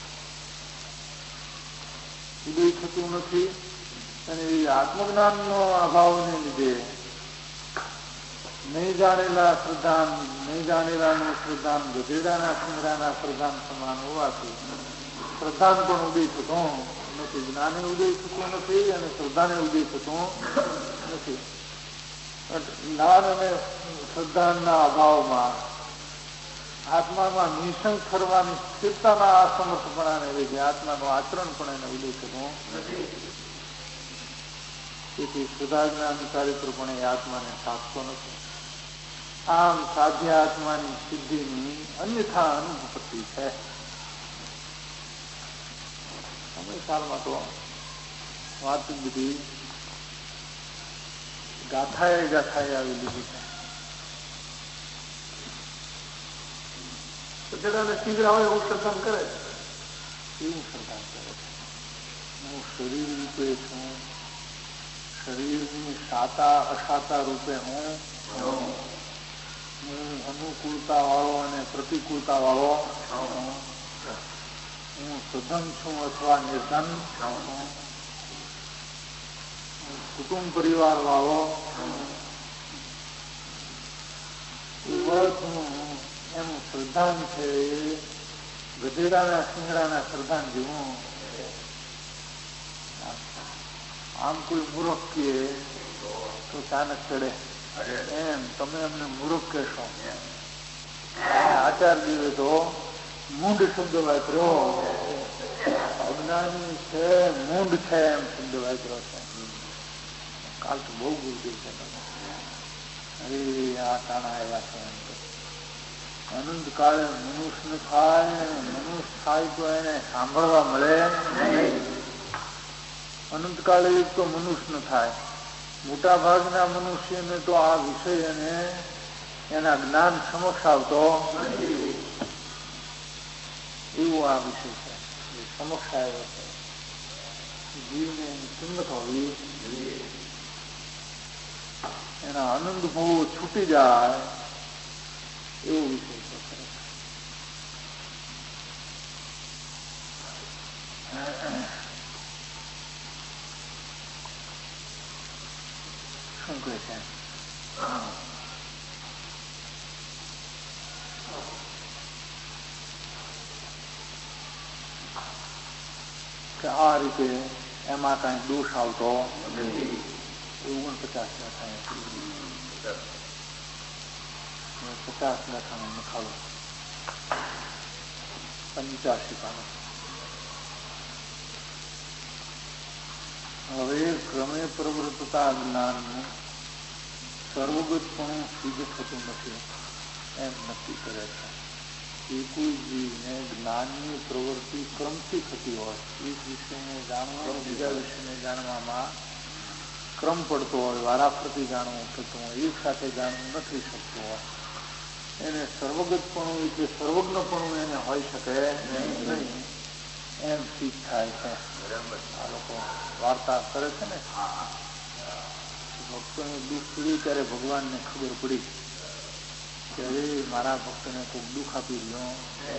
S2: ઉદય થતું નથી. અને એ આત્મજ્ઞાન નો અભાવને લીધે નહીં જાણેલા શ્રદ્ધાન, નહીં જાણેલાનું શ્રદ્ધાન ગધેડાના સિંગડાના શ્રદ્ધાન સમાન હોવાથી શ્રદ્ધાન પણ ઉદય થતો નથી. જ્ઞાને ઉદય થતું નથી અને શ્રદ્ધાને ઉદય થતું નથી. જ્ઞાન અને શ્રદ્ધાના અભાવમાં આત્મામાં નિશંક કરવાની સ્થિરતાના અસમર્થપણાને લીધે આત્માનું આચરણ પણ એને ઉદય થતું નથી. તેથી શ્રદ્ધાજ્ઞાન ચારિત્રપણે આત્માને સાધતો નથી. આમ સાધ્ય આત્માની સિદ્ધિની અન્યથા અનુભૂતિ છે. સમયકાળમાં તો વાત બધી ગાથાએ આવી લીધી છે. ગધેડાને શીઘ્ર આવે એવું સત્સંગ કરે એવું શ્રદ્ધા કરે છે. હું શરીર રૂપે છું, શરીરની સાતા અસાતા રૂપે હું અનુકૂળતા વાળો અને પ્રતિકૂળતા વાળો હું સધન છું અથવા નિર્ધન છું, કુટુંબ પરિવાર વાળો એનું શ્રદ્ધાન છે. ગધેડાના સિંગડાના શ્રદ્ધાન જેવું. આમ કોઈ મૂર્ખ કહે તો ચાનક ચડે, એમ તમે અમને મૂર્ખ કહેશો. આચાર્ય તો મૂંડ શબ્દ વાપર્યો, અજ્ઞાની છે, મૂંડ છે એમ શબ્દ વાપર્યો છે. કાલ તો બહુ ગુરુદેવ છે. અરે આ ટાણા આવ્યા છે એમ તો. અનંત કાળે મનુષ્ય થાય, મનુષ્ય થાય તો એને સાંભળવા મળે નહીં. અનંત કાળે એક તો મનુષ્ય થાય. મોટા ભાગના મનુષ્યને તો આ વિષય અને એના જ્ઞાન સમક્ષ આવતો એવું આ વિષય છે, સમક્ષ આવ્યો છે. જીવને એની કિંમત હોવી, એના આનંદ ભાવો છૂટી જાય એવો વિષય છે. શું કહે છે? કે આ રીતે એમાં કઈ દોષ આવતો 49 થાય. 50 લખાણો નખાવો, 85 પાનો. હવે ક્રમે પ્રવૃત્તતા જ્ઞાનનું સર્વગતપણું સિદ્ધ થતું નથી એમ નક્કી કરે છે. એ કોઈ જીવને જ્ઞાનની પ્રવૃત્તિ ક્રમથી થતી હોય, એક વિષયને જાણવા બીજા વિષયને જાણવામાં ક્રમ પડતો હોય, વારાફરતી જાણવું થતું હોય, એક સાથે જાણવું નથી શકતું હોય, એને સર્વગતપણું એટલે સર્વજ્ઞપણું એને હોઈ શકે નહીં એમ સિદ્ધ થાય છે. આ લોકો વાર્તા કરે છે ને, ભક્તોને દુઃખ પડ્યું ત્યારે ભગવાનને ખબર પડી કે અરે મારા ભક્તને કોઈ દુઃખ આપી રહ્યો,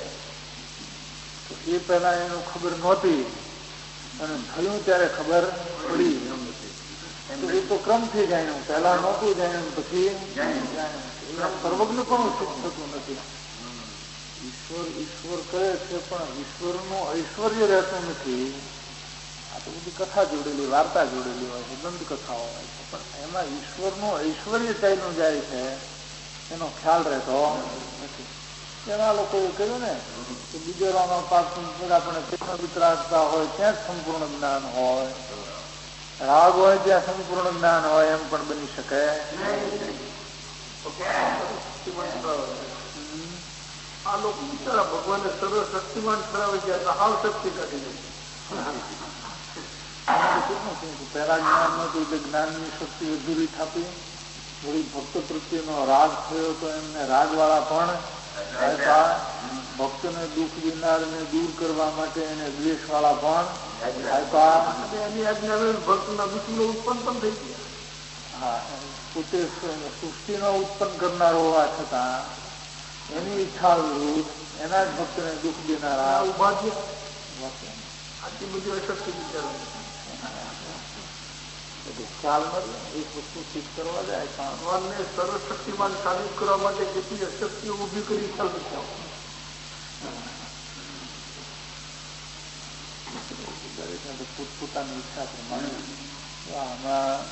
S2: તો એ પહેલા એનું ખબર નહોતી અને થયું ત્યારે ખબર પડી. તો એ તો ક્રમથી જાણ્યું, પહેલા નહોતું જાણ્યું પછી સર્વજ્ઞ પણ સિદ્ધ થતું નથી. ઈશ્વર કહે છે પણ ઈશ્વરનું ઐશ્વર્ય રહેતું નથી. આ તો બધી કથા જોડેલી, વાર્તા જોડેલી હોય છે, દંત કથાઓ હોય છે, પણ એમાં ઈશ્વરનું ઐશ્વર્ય ચાલ્યું જાય છે એનો ખ્યાલ રહેતો નથી. એના લોકોએ કહ્યું ને કે બીજેરામાં પાપ આપણે વિતરાગતા હોય ત્યાં જ સંપૂર્ણ જ્ઞાન હોય, રાગ હોય ત્યાં સંપૂર્ણ જ્ઞાન હોય એમ પણ બની શકે. આ લોકો બિચારા ભગવાને સર્વ શક્તિમાન ઠરાવી ગયા, હાવ શક્તિ કાઢી દે. પહેલા જ્ઞાન નતું એટલે જ્ઞાનની શક્તિ અધૂરી થાપી, વળી ભક્ત પ્રત્યેનો રાગ થયો તો એમને રાગ વાળા પણ ભક્તને દુઃખ દેનારને દૂર કરવા માટે એને દ્વેષ વાળા પણ એની આજ્ઞા ભક્તના વિષ્ણુ ઉત્પન્ન પણ થઈ ગયા. હા, પોતે સૃષ્ટિનો ઉત્પન્ન કરનાર હોવા છતાં એની ઈચ્છા વિરુદ્ધ એના જ ભક્તને દુઃખ દેનારા ઉભા થયા. આટલી બધી અશક્તિ વિચારો ખ્યાલ નથી. એક વસ્તુ સિદ્ધ કરવા જાય, ભગવાનને સર્વશક્તિમાન સાબિત કરવા માટે કેટલી અશક્તિઓ ઉભી કરી ખ્યાલ નથી. દરેકને પોતપોતાની ઈચ્છા પ્રમાણે આમાં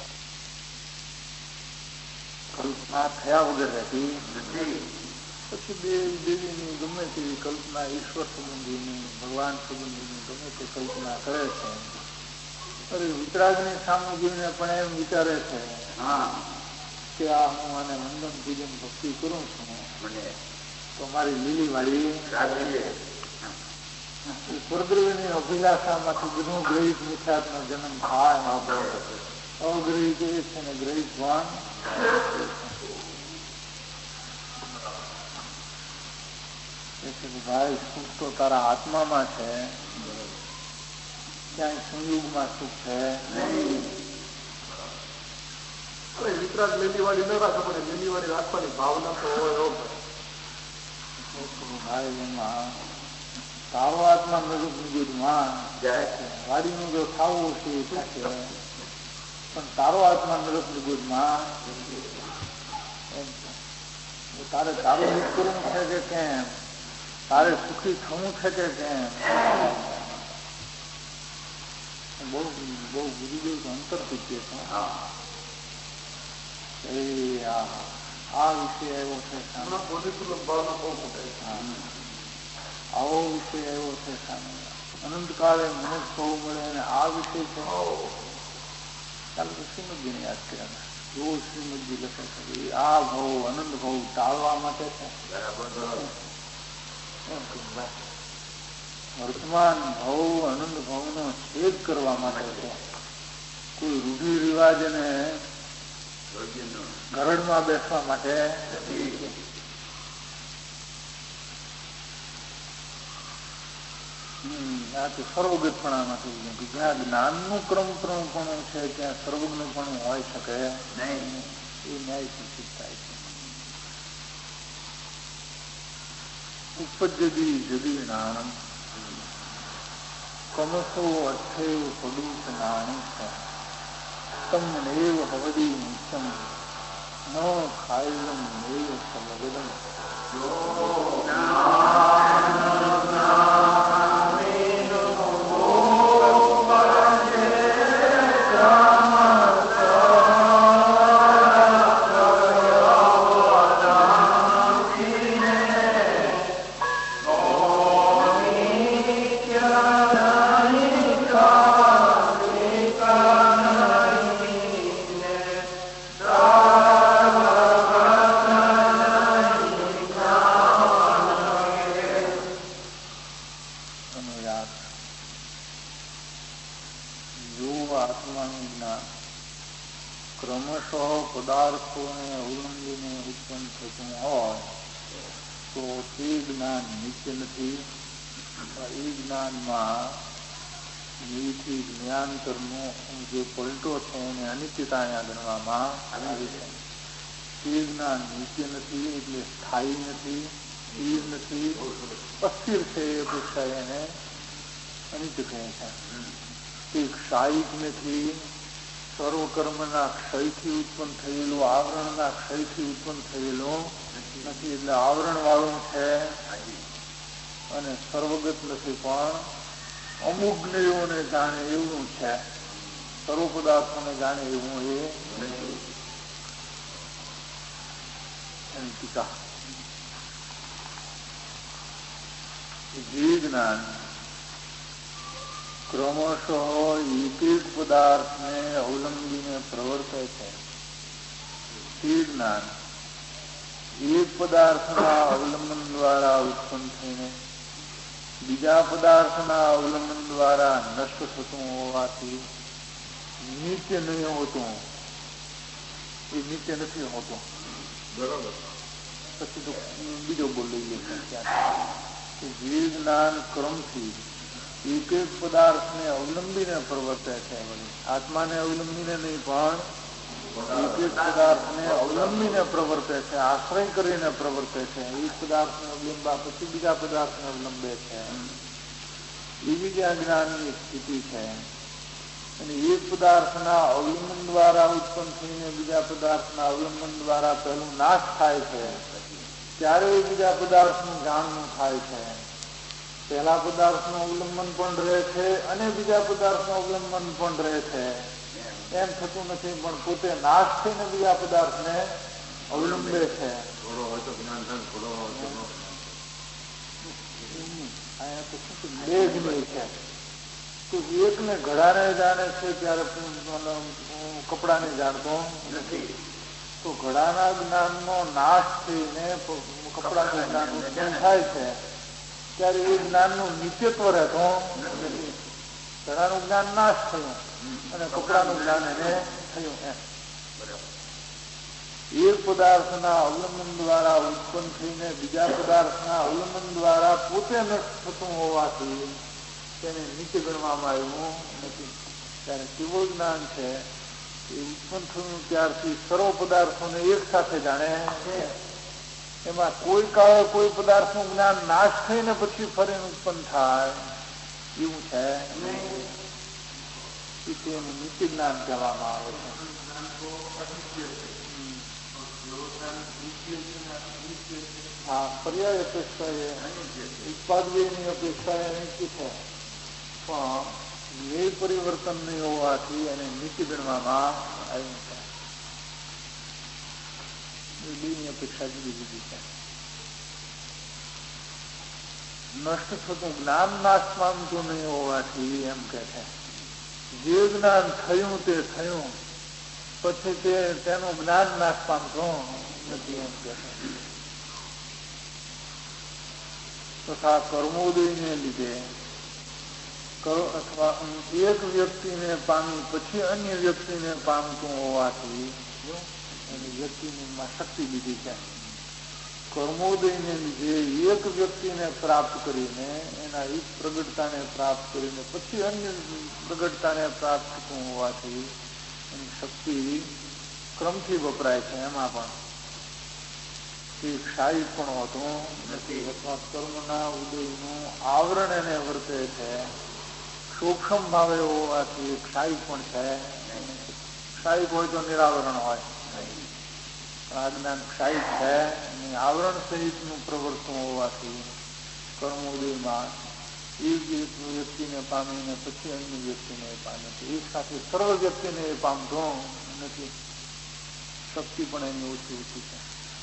S2: કલ્પના થયા વગર રહેતી નથી. પછી દેવીની ગમે તેવી કલ્પના, ઈશ્વર સંબંધીની, ભગવાન સંબંધીની ગમે તે કલ્પના કરે છે. અરે વિતરાગની સામે જોઈને પણ એમ વિચારે છે કે આ હું આને વંદન પૂજન ભક્તિ કરું છું તો મારી લીલી વાળી સ્વર્ગની અભિલાષામાંથી બધું ગ્રહિત મિથ્યાત્મક જન્મ થાય. અગ્રહિત એ છે ને ગ્રહિત વાન ભાઈ સુખ તો તારા આત્મામાં છે, ક્યાંય સંયુગમાં સુખ છે
S3: વિતરાગ લીલીવાળી ન રાખે પણ લીલીવાળી રાખવાની ભાવના તો હોય
S2: ભાઈ એમાં તારો આત્મા નરકમાં જાય છે વાડીનું જો ખાવું છે એ થશે પણ તારો આત્મા નરકની ગોદમાં તારે તારું હિત કરવું છે કે કેમ તારે સુખી થવું છે કે કેમ બહુ બહુ ગુરુદેવ અંતર પૂછીએ છે આ વિષય આવ્યો છે આવો વિષય આવ્યો છે સામે અનંતકાળે મનુષ્ય થવું મળે અને આ વિષય છે ચાલો શ્રીમદજીને યાદ કર્યા જો શ્રીમદજી લખે છે આ ભાવ અનંત ભાવ ટાળવા માટે છે વર્તમાન ભાવ અનંત ભાવનો છેદ કરવા માટે છે કોઈ રૂઢિ રિવાજ અને ગરડમાં બેસવા માટે આ તો સર્વગતપણામાં થયું કે જ્યાં જ્ઞાનનું ક્રમપ્રમપણું છે ત્યાં સર્વજ્ઞપણું હોય શકે નહીં એ ન્યાય સૂચિત થાય છે ઉપજ્યદી જદી જ્ઞાનમ કમસો અર્થેવ પદુત નાણી છે તમનેવ હવદી નિત્યમ ન ખાયલમ નેવ સમગદમ જે પલટો છે એને અનિત્યતા અહીંયા ગણવામાં આવી છે તે જ્ઞાન નિત્ય નથી એટલે સ્થાયી નથી સ્થિર નથી અસ્થિર છે એ અપેક્ષા એને અનિત્ય કહે છે તે ક્ષાયિક નથી સર્વકર્મના ક્ષયથી ઉત્પન્ન થયેલું આવરણના ક્ષયથી ઉત્પન્ન થયેલું નથી એટલે આવરણ વાળું છે અને સર્વગત નથી પણ અમુક જ્ઞેયોને જાણે એવું છે સર્વ પદાર્થોને જાણે એવું એ ટીકા જે જ્ઞાન ક્રમશઃ એક એક પદાર્થને અવલંબીને પ્રવર્તે છે તે જ્ઞાન એક પદાર્થના અવલંબન દ્વારા ઉત્પન્ન થઈને બીજા પદાર્થના અવલંબન દ્વારા નષ્ટ થતું હોવાથી નિત્ય નહીં હોતું એ નિત્ય નથી હોતું બરોબર પછી તો બીજો બોલ લઈએ જે જ્ઞાન ક્રમથી એક એક પદાર્થને અવલંબીને પ્રવર્તે છે આત્માને અવલંબીને નહીં પણ એક એક પદાર્થને અવલંબીને પ્રવર્તે છે આશ્રય કરીને પ્રવર્તે છે એક પદાર્થને અવલંબા પછી બીજા પદાર્થને અવલંબે છે એવી જ આ જ્ઞાનની સ્થિતિ છે અને એક પદાર્થના અવલંબન દ્વારા ઉત્પન્ન થઈને બીજા પદાર્થના અવલંબન દ્વારા પહેલું નાશ થાય છે ત્યારે બીજા પદાર્થનું જાણવું થાય છે પહેલા પદાર્થનું અવલંબન પણ રહે છે અને બીજા પદાર્થનું અવલંબન પણ રહે છે એમ થતું નથી પણ પોતે નાશ થઈને બીજા પદાર્થને અવલંબે છે બે જ્ઞેય છે તો એકને ઘડાને જાણે છે ત્યારે કપડાને જાણતો નથી તો ઘડાના જ્ઞાનનો નાશ થઈને કપડાનું જ્ઞાન ઉત્પન્ન થાય છે ત્યારે એ જ્ઞાનનું નિત્યત્વ રહેતો નથી ઘડાનું જ્ઞાન નાશ થયું અને કપડાનું જ્ઞાન એને થયું એક પદાર્થના અવલંબન દ્વારા ઉત્પન્ન થઈને બીજા પદાર્થના અવલંબન દ્વારા પોતે નષ્ટ થતું હોવાથી તેને નીચે ગણવામાં આવ્યું નથી. ત્યારે કેવું જ્ઞાન છે એ ઉત્પન્ન થયું ત્યારથી સર્વ પદાર્થોને એક સાથે જાણે છે. એમાં કોઈ કાળે કોઈ પદાર્થનું જ્ઞાન નાશ થઈને પછી ફરી ઉત્પન્ન થાય એવું છે તેનું નીતિ જ્ઞાન કહેવામાં આવે છે. હા, પર્યાય અપેક્ષા એ ઉત્પાદની અપેક્ષા એ નીતિ છે, પણ ધ્યેય પરિવર્તન નહીં હોવાથી એને નીતિ ગણવામાં આવ્યું છે. બેની અપેક્ષા જુદી જુદી છે. નષ્ટ થતું જ્ઞાન નાશ પામતું નહીં હોવાથી એમ કે છે જે જ્ઞાન થયું તે થયું પછી તેનું જ્ઞાન નાશ પામતું નથી એમ કે છે. તથા કર્મોદયને લીધે અથવા એક વ્યક્તિને પામી પછી અન્ય વ્યક્તિને પામતું હોવાથી એની વ્યક્તિની શક્તિ લીધી છે. કર્મોદયને લીધે એક વ્યક્તિને પ્રાપ્ત કરીને એના એક પ્રગટતાને પ્રાપ્ત કરીને પછી અન્ય પ્રગટતાને પ્રાપ્ત થતું હોવાથી એની શક્તિ ક્રમથી વપરાય છે. એમાં પણ તે ક્ષાયી પણ હોતું નથી અથવા કર્મના ઉદયનું આવરણ એને વર્તે છે. સૂક્ષ્મ ભાવે હોવાથી ક્ષાયી પણ છે. ક્ષાયી હોય તો નિરાવરણ હોય, આ જ્ઞાન ક્ષાયી છે અને આવરણ સહિતનું પ્રવર્તન હોવાથી કર્મોદયમાં એક વ્યક્તિને પામીને પછી અન્ય વ્યક્તિને પામે છે. એક સાથે સર્વ વ્યક્તિને પામતો નથી. શક્તિ પણ એની ઓછી ઓછી છે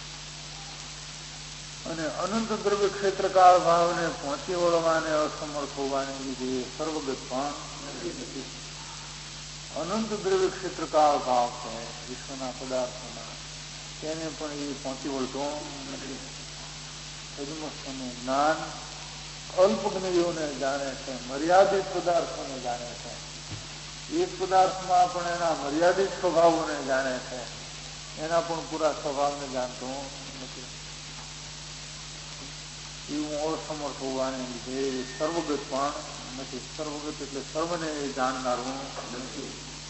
S2: અને અનંત દ્રવ્ય ક્ષેત્રકાળ ભાવને પહોંચી વળવાને અસમર્થ હોવાને લીધે સર્વગત પણ નથી. અનંત દ્રવ્ય ક્ષેત્રકાળ ભાવ છે વિશ્વના પદાર્થોના, તેને પણ એ પહોંચી વળતો નથી. પદ્મસ્થનું જ્ઞાન અલ્પજ્ઞયોને જાણે છે, મર્યાદિત પદાર્થોને જાણે છે. એક પદાર્થમાં પણ એના મર્યાદિત સ્વભાવોને જાણે છે, એના પણ પૂરા સ્વભાવને જાણતો નથી. એવું અસમર્થ હોવાને લીધે સર્વગત પણ નથી. સર્વગત એટલે સર્વને જાણનારું નથી.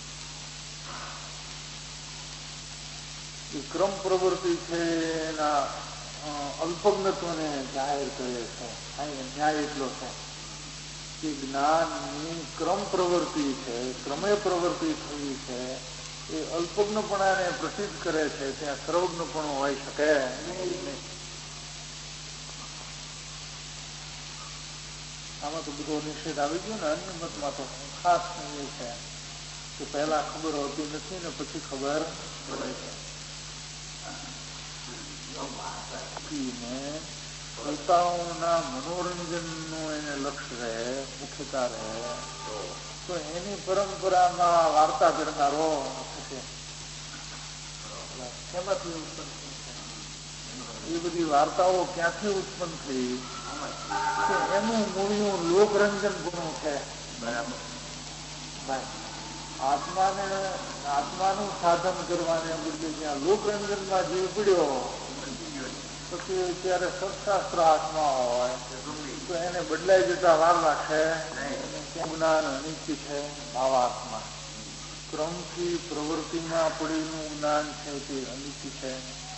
S2: એ ક્રમ પ્રવૃત્તિ છે એના અલ્પજ્ઞત્વને જાહેર કરે છે. ન્યાય એટલો છે કે જ્ઞાનની ક્રમ પ્રવૃત્તિ છે, ક્રમે પ્રવૃત્તિ થવી છે, એ અલ્પજ્ઞપણાને પ્રસિદ્ધ કરે છે. ત્યાં સર્વજ્ઞપણું હોઈ શકે નહીં. આમાં તો બધો નિષેધ આવી ગયો ને. અન્ય મતમાં તો ખાસ એ છે કે પહેલા ખબર હોતી નથી ને પછી ખબર પડે છે. શ્રોતાઓના મનોરંજનનું એને લક્ષ્ય રહે, મુખ્યતા રહે તો એની પરંપરામાં વાર્તા કરનારો થશે. શેમાંથી ઉત્પન્ન થઈ? એ બધી વાર્તાઓ ક્યાંથી ઉત્પન્ન થઈ કે એનું મૂળિયું લોકરંજન ગુણ છે. બરાબર. આત્માનું સાધન કરવાને બદલે જ્યાં લોકરંજનમાં જીવ પડ્યો પછી ત્યારે સત્શાસ્ત્ર હાથમાં હોય તો એને બદલાઈ જતા વાર લાગશે. જ્ઞાન અનિત્ય છે ભાવાત્મા. ક્રમથી પ્રવૃત્તિમાં પડેલું જ્ઞાન છે તે અનિત્ય છે.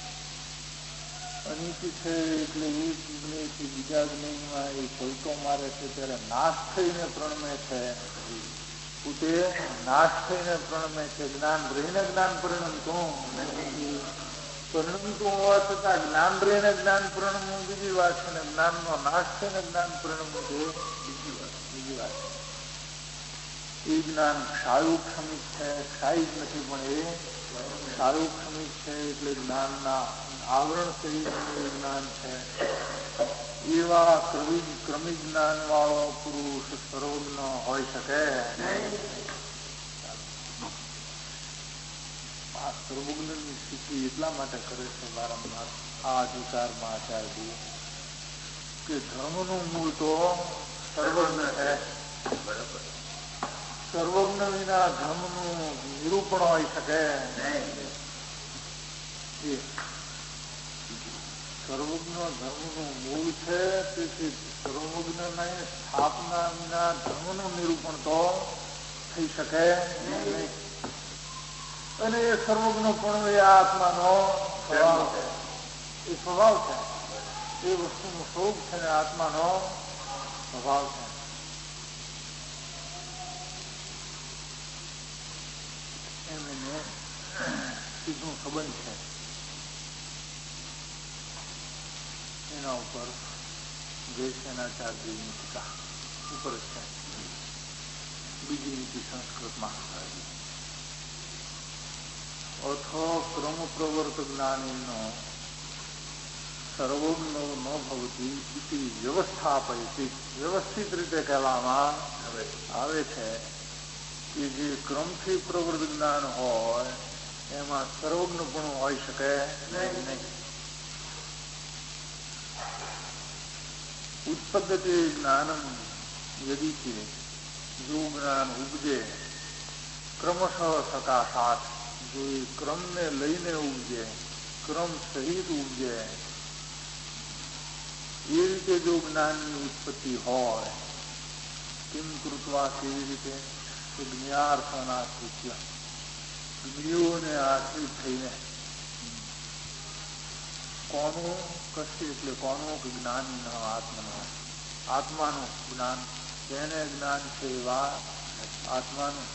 S2: અનિત્ય છે એટલે એક જ્ઞેયથી બીજા જ્ઞેયમાં એ ચલતો મારે છે ત્યારે નાશ થઈને પ્રણમે છે. પોતે નાશ થઈને પ્રણમે છે. જ્ઞાન રહીને જ્ઞાન પરિણમતું નથી. પરિણમતું હોવા છતાં જ્ઞાન રહીને જ્ઞાન પરિણમવું બીજી વાત છે ને જ્ઞાનનો નાશ થઈને જ્ઞાન પરિણમવું છે બીજી વાત. એ જ્ઞાન ક્ષાયુક્ષમિક છે, ક્ષાયી જ નથી પણ એ ક્ષાયુક્ષમિક છે એટલે જ્ઞાનના આવરણ સહિતનું જ્ઞાન છે. એવા ક્રમિક જ્ઞાન વાળો પુરુષ સર્વજ્ઞ હોઈ શકે. આ સર્વજ્ઞની સ્થિતિ એટલા માટે કરે છે વારંવાર આ અધિકારમાં આચાર્ય કે ધર્મનું મૂળ તો સર્વજ્ઞ છે. સર્વજ્ઞ વિના ધર્મનું નિરૂપણ હોઈ શકે. સર્વજ્ઞ ધર્મનું મૂળ છે. તેથી સર્વજ્ઞ સ્થાપના વિના ધર્મનું નિરૂપણ તો થઈ શકે નહીં. અને એ સર્વજ્ઞ પણ એ આત્માનો સ્વભાવ છે. એ સ્વભાવ છે, એ વસ્તુનું સ્વરૂપ છે ને આત્માનો સ્વભાવ છે. એમ એને સીધું સંબંધ છે. એના ઉપર જયસેનાચાર્યની ટીકા ઉપર છે. બીજી નીતિ સંસ્કૃતમાં અથો ક્રમ પ્રવર્ત જ્ઞાનીનો સર્વજ્ઞો ન ભવતી ઇતિ વ્યવસ્થાપયતી. વ્યવસ્થિત રીતે કહેવામાં આવે છે કે જે ક્રમથી પ્રવૃત્ત જ્ઞાન હોય એમાં સર્વજ્ઞપણું હોઈ શકે નહીં. ઉત્પદ્યતે જ્ઞાનમ યદિ કે જો જ્ઞાન ઉપજે ક્રમશઃ સકાશાત, જો એ ક્રમને લઈને ઉપજે, ક્રમ સહિત ઉપજે, એ રીતે જો જ્ઞાનની ઉત્પત્તિ હોય, કિમ કૃત્વા કેવી રીતે જ્ઞાર્થનાશ્રિત્ય, જ્ઞોને આશ્રિત થઈને. કોનું કશ્ય એટલે કોનું કે જ્ઞાની ન આત્માનું, આત્માનું જ્ઞાન, જેને જ્ઞાન છે એવા આત્માનું.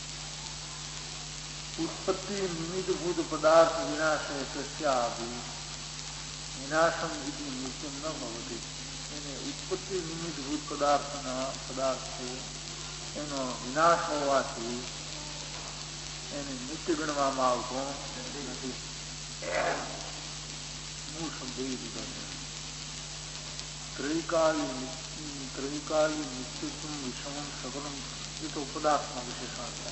S2: ઉત્પત્તિ નિમિત્તભૂત પદાર્થ વિનાશે કસ્યાપી વિનાશમ ઇતિ નિત્યમ ન ભવતી. એને ઉત્પત્તિ નિમિત્તભૂત પદાર્થ છે એનો વિનાશ હોવાથી એને નિત્ય ગણવામાં આવતો નથી. મૂળ શબ્દ એ દીધો છે. ત્રૈકાલી નિત્યત્વ વિષમ સકલમ, એ તો પદાર્થમાં વિશેષણ છે.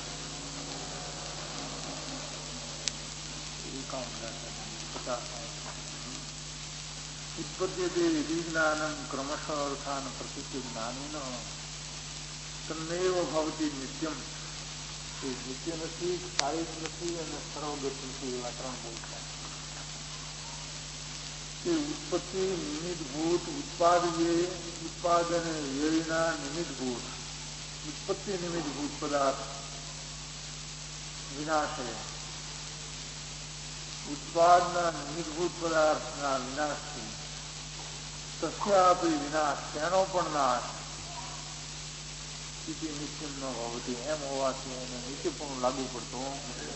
S2: ઉત્પદ્યતે યદિ જ્ઞાનમ ક્રમશઃ અર્થાન પ્રતિક્ય જ્ઞાનિન તન્નૈવ ભવતી નિત્યમ. એ નિત્ય નથી, સ્થાયી નથી અને સર્વગત નથી, એવા ત્રણ બોલ છે. એ ઉત્પત્તિ નિમિત્તભૂત, ઉત્પાદન વ્યયના નિમિત્તભૂત, ઉત્પત્તિ નિમિત્તભૂત પદાર્થ વિનાશે, ઉત્પાદના નિમિત્તભૂત પદાર્થના વિનાશથી તસ્યાપી વિનાશ, તેનો પણ નાશ સ્થિતિ નિત્યમ ન ભવતી, એમ હોવાથી એને નિત્યપણું લાગુ પડતું.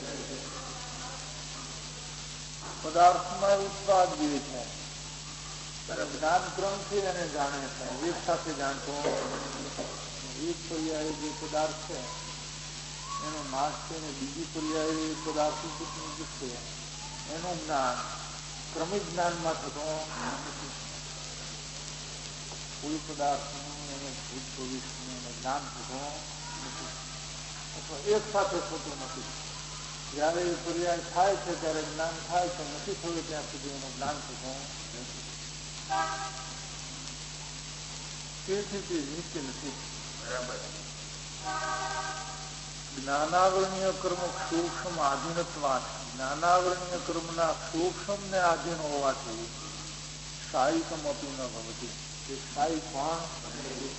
S2: પદાર્થમાં ઉત્પાદ જે છે જ્ઞાન ક્રમથી એને જાણે છે, એક સાથે જાણતો. એક પર્યાય જે પદાર્થ છે એનો નાશ છે ને બીજી પર્યાય પદાર્થ છે એનું જ્ઞાન ક્રમિક જ્ઞાનમાં થતો નથી. કોઈ પદાર્થનું એને ભૂત ભવિષ્યનું એને જ્ઞાન થતો નથી, અથવા એક સાથે થતું નથી. જયારે એ પર્યાય થાય છે ત્યારે જ્ઞાન થાય છે, નથી થયું ત્યાં સુધી એનું જ્ઞાન થતું નથી. તેથી તે નિત્ય નથી. જ્ઞાનાવરણીય કર્મ સૂક્ષ્મ આધીનત્વા, જ્ઞાનાવરણીય કર્મના સૂક્ષ્મ ને આધીન હોવાથી સાયિકમ અપી ન ભવતી. એક સાયિક પણ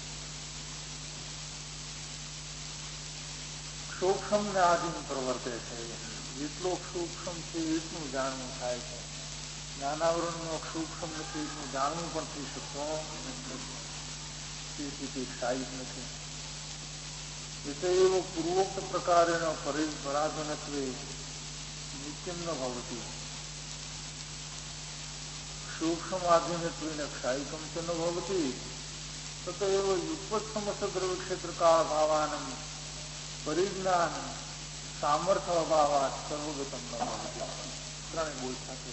S2: સૂક્ષ્મ ને આધીન પ્રવર્તે છે. જેટલો સૂક્ષ્મ છે એટલું જાણવું થાય છે. જ્ઞાનાવરણનો સૂક્ષ્મ નથી એટલું જાણવું પણ થઈ શકતો તેથી તે સાયિક નથી. એટલે એવો પૂર્વોક્ત પ્રકારેણ પરાધનત્વે નિત્યમ ન ભવતી. સૂક્ષ્માધીનત્વેન ક્ષાયિકમ ચ ન ભવતી તત એવ યુગપત સમસ્ત દ્રવ્ય ક્ષેત્ર કાળ ભાવાનમ પરિજ્ઞાન સામર્થ્ય અભાવાત સર્વગતમ ન ભવતી. ત્રણે બોલ સાથે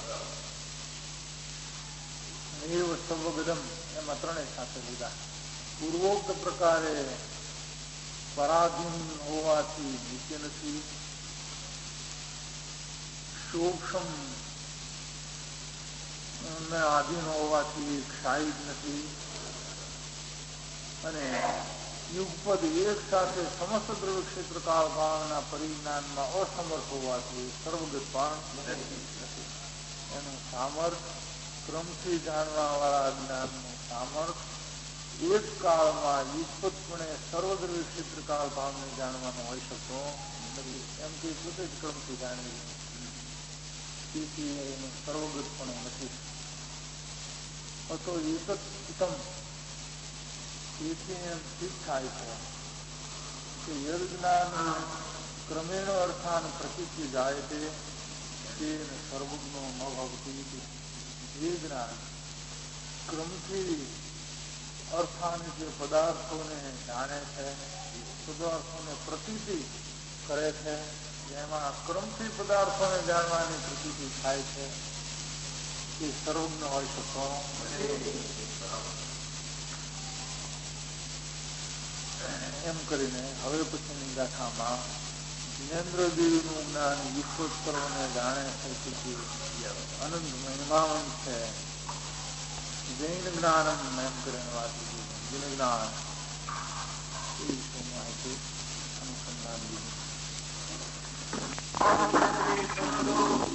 S2: એવ સર્વગતમ, એમાં ત્રણે સાથે લીધા. પૂર્વોક્ત પ્રકારે પરાધીન હોવાથી નિત્ય નથી, સૂક્ષ્મ આધીન હોવાથી ક્ષાયિક નથી, અને યુગપદ એક સાથે સમસ્ત દ્રવ્ય ક્ષેત્ર કાળ ભાવના પરિજ્ઞાનમાં અસમર્થ હોવાથી સર્વગત પણ નથી. એનું સામર્થ ક્રમથી જાણવા વાળા જ્ઞાનનું સામર્થ્ય એક કાળમાં યુગપતપણે સર્વદ્રવ્ય ક્ષેત્રકાળ ભાવને જાણવાનો હોઈ શકતો નથી. એમ કે પોતે જ ક્રમથી જાણવી, તેથી એનું સર્વગતપણું નથી. તો એકમ એથી એમ સિદ્ધ થાય છે કે યદ જ્ઞાન ક્રમેણ અર્થાન પ્રતિથી જાય તે સર્વજ્ઞો ન ભવતી. એ જ્ઞાન ક્રમથી અર્થાન જે પદાર્થોને જાણે છે, પદાર્થોને પ્રતીતિ કરે છે, જેમાં ક્રમથી પદાર્થોને જાણવાની પ્રતીતિ થાય છે, એ સર્વજ્ઞ હોય શકતો. એમ કરીને હવે પછીની ગાથામાં જ્ઞેન્દ્રદેવનું જ્ઞાન યુગપત સર્વને જાણે છે, અનંત મહિમાવંત છે. જૈન જ્ઞાનમ એમ કરીને વાત જૈન જ્ઞાન એ વિષયની માહિતી અનુસંધાન દીધી.